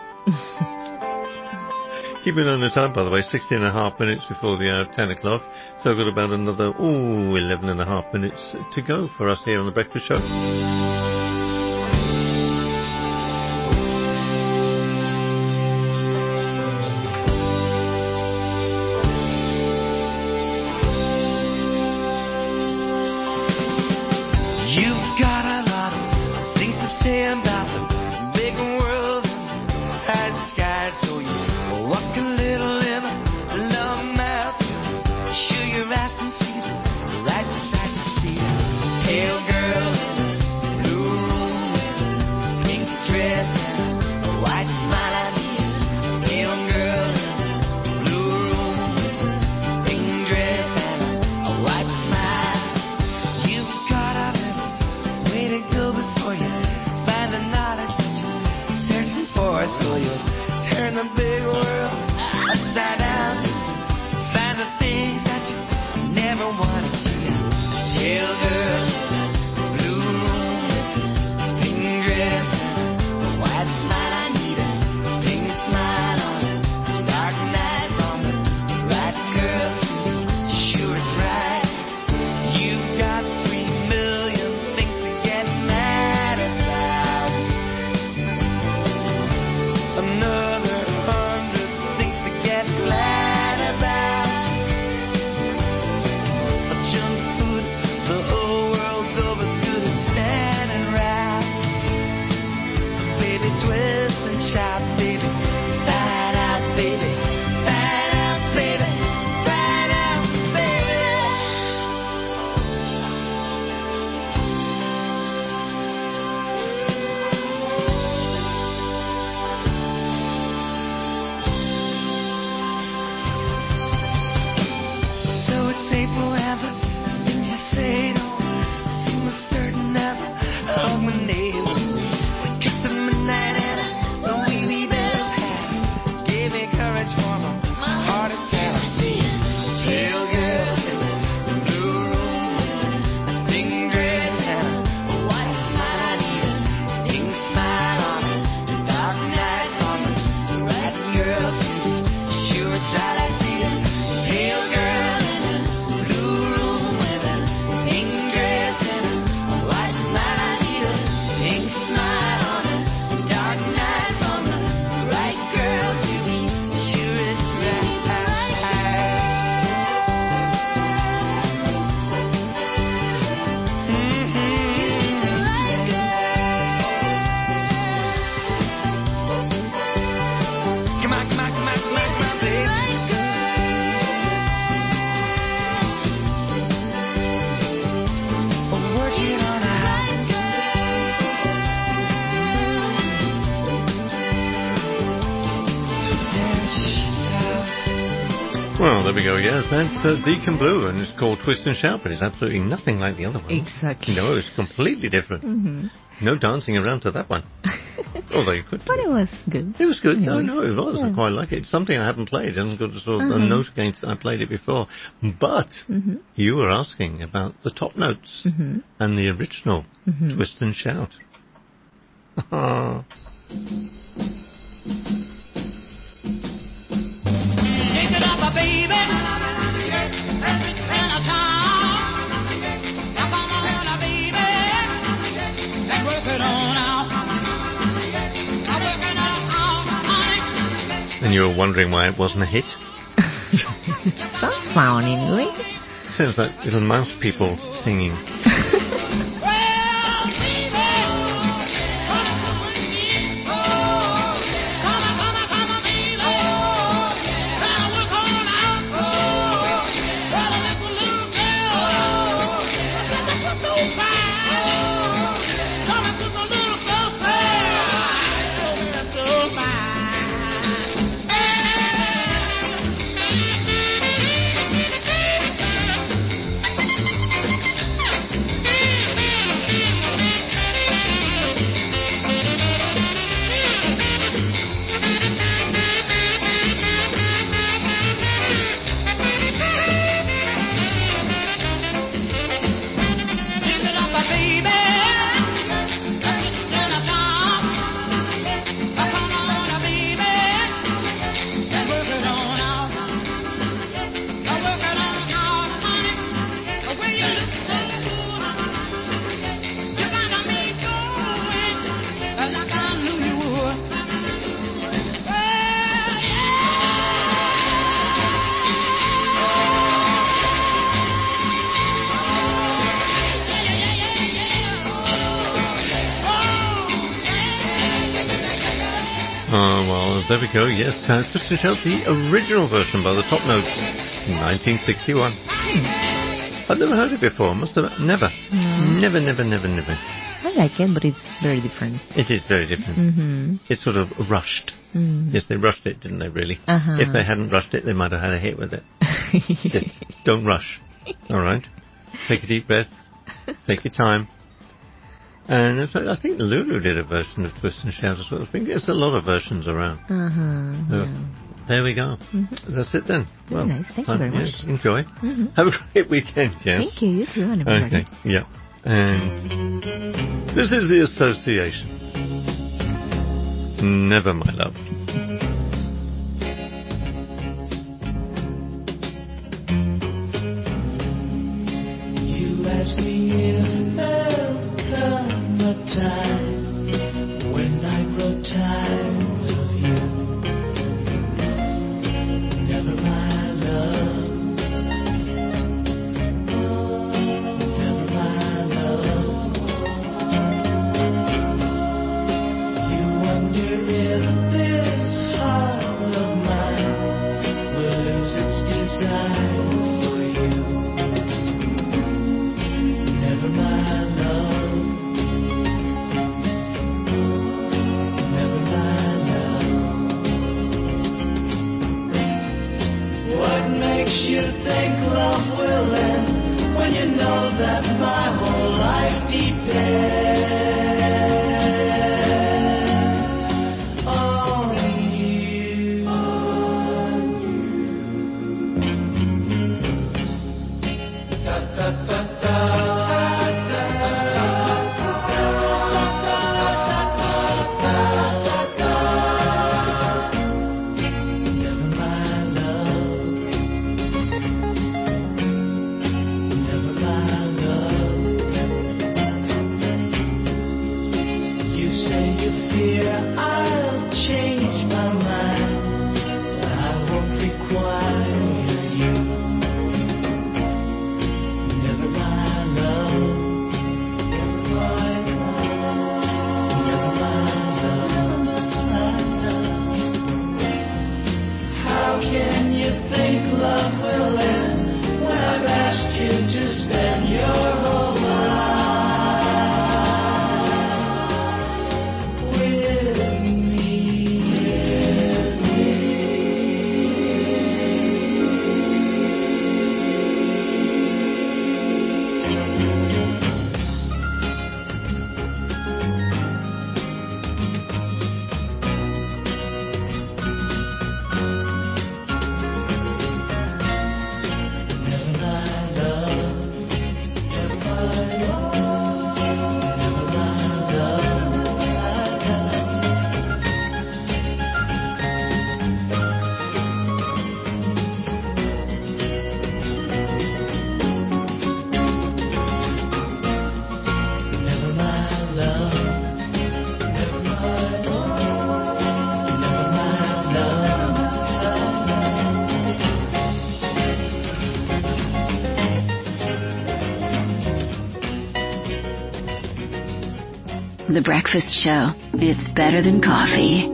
Keep it on the time, by the way. 16.5 minutes before the hour of 10 o'clock. So I've got about another, 11.5 minutes to go for us here on The Breakfast Show. Well, there we go. Yes, that's Deacon Blue, and it's called Twist and Shout, but it's absolutely nothing like the other one. Exactly. No, it's completely different. Mm-hmm. No dancing around to that one. Although you could. But it was good. It was good. Anyway. No, it was. Yeah. I quite like it. It's something I haven't played. I haven't got a sort of a note against I played it before. But you were asking about the top notes and the original Twist and Shout. Take it up, baby. And a time. Now come on, baby. And work it on out. Now work it on out, honey. And you were wondering why it wasn't a hit? Sounds fun anyway. Sounds like little mouse people singing. Well, there we go. Yes, Twist and Shout, the original version by the Top Notes, 1961. I've never heard it before. Must have never. Never. I like it, but it's very different. It is very different. It's sort of rushed. Yes, they rushed it, didn't they, really? If they hadn't rushed it, they might have had a hit with it. Just don't rush. All right? Take a deep breath. Take your time. And I think Lulu did a version of Twist and Shout as well. I think there's a lot of versions around. There we go. That's it then. Well, nice. Thank you very much. Enjoy. Have a great weekend, Jess. Thank you. You too. Okay. Yeah. And this is the Association. Never, my love. You ask me if there'll come a time when I grow tired of you. Never, my love. Never, my love. You wonder if this heart of mine will lose its desire for you. Never, my love. Never, my love. What makes you think love will end when you know that my whole life depends on you? Da, da, da, da. Spend your whole life with me. The Breakfast Show. It's better than coffee.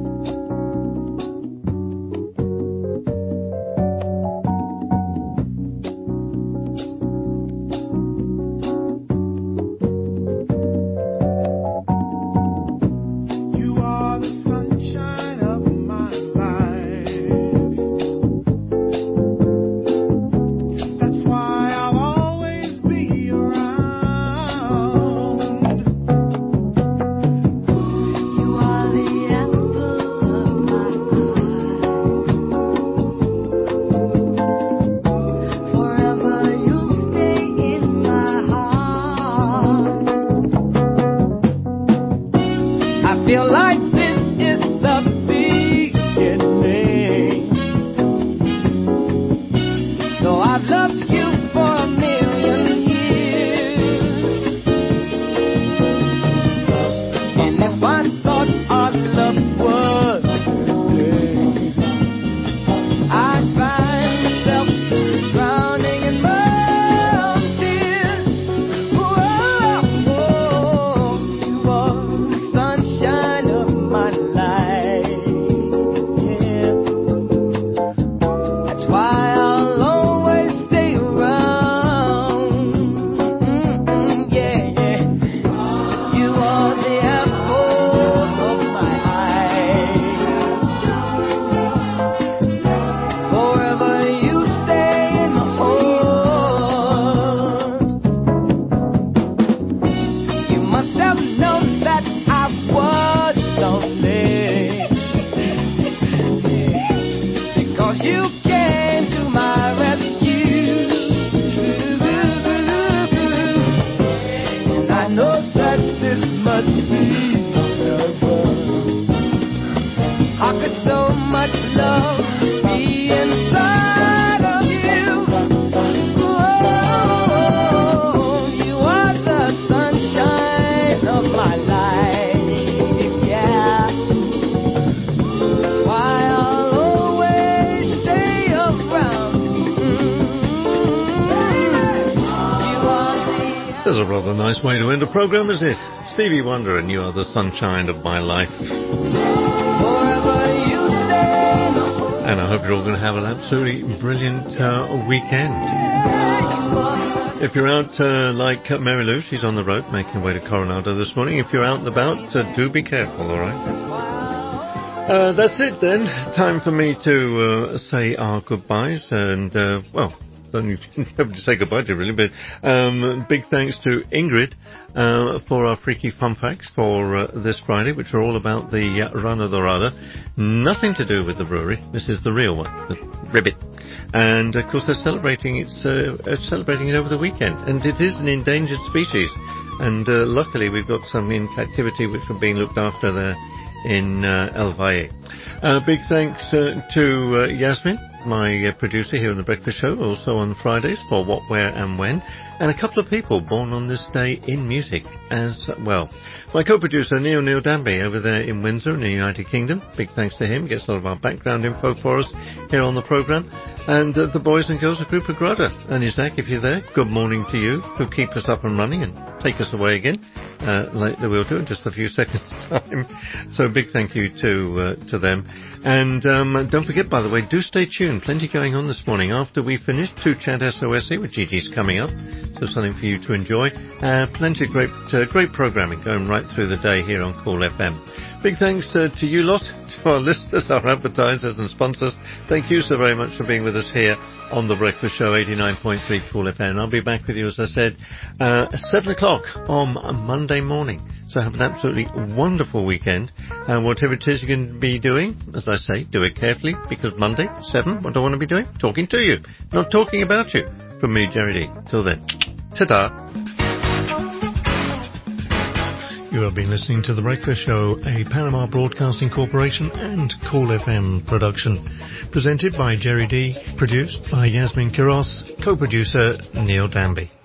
Nice way to end a program, isn't it? Stevie Wonder and You Are the Sunshine of My Life. And I hope you're all going to have an absolutely brilliant weekend. If you're out like Mary Lou, she's on the road making her way to Coronado this morning. If you're out and about, do be careful, all right? That's it then. Time for me to say our goodbyes and, well, don't even have to say goodbye to really, but big thanks to Ingrid for our freaky fun facts for this Friday, which are all about the Rana Dorada. Nothing to do with the brewery. This is the real one, the Ribbit. And of course they're celebrating it over the weekend, and it is an endangered species. And luckily we've got some in captivity which are being looked after there in El Valle. Big thanks to Yasmin, my producer here on The Breakfast Show, also on Fridays for What, Where and When, and a couple of people born on this day in music as well. My co-producer Neil Danby over there in Windsor in the United Kingdom, big thanks to him, gets a lot of our background info for us here on the programme. And the boys and girls of Group of Grada. And Isaac, if you're there, good morning to you, who keep us up and running and take us away again, like they will do in just a few seconds' time. So a big thank you to them. And don't forget, by the way, do stay tuned. Plenty going on this morning. After we finish, 2 Chat SOSE with Gigi's coming up. So something for you to enjoy. Plenty of great programming going right through the day here on Cool FM. Big thanks to you lot, to our listeners, our advertisers and sponsors. Thank you so very much for being with us here on The Breakfast Show, 89.3 Cool FM. I'll be back with you, as I said, 7 o'clock on Monday morning. So have an absolutely wonderful weekend. And whatever it is you're going to be doing, as I say, do it carefully, because Monday, 7, what do I want to be doing? Talking to you, not talking about you. From me, Jerry D. Till then, ta-ta. You have been listening to The Breakfast Show, a Panama Broadcasting Corporation and Cool FM production. Presented by Jerry D, produced by Yasmin Quiros, co-producer Neil Danby.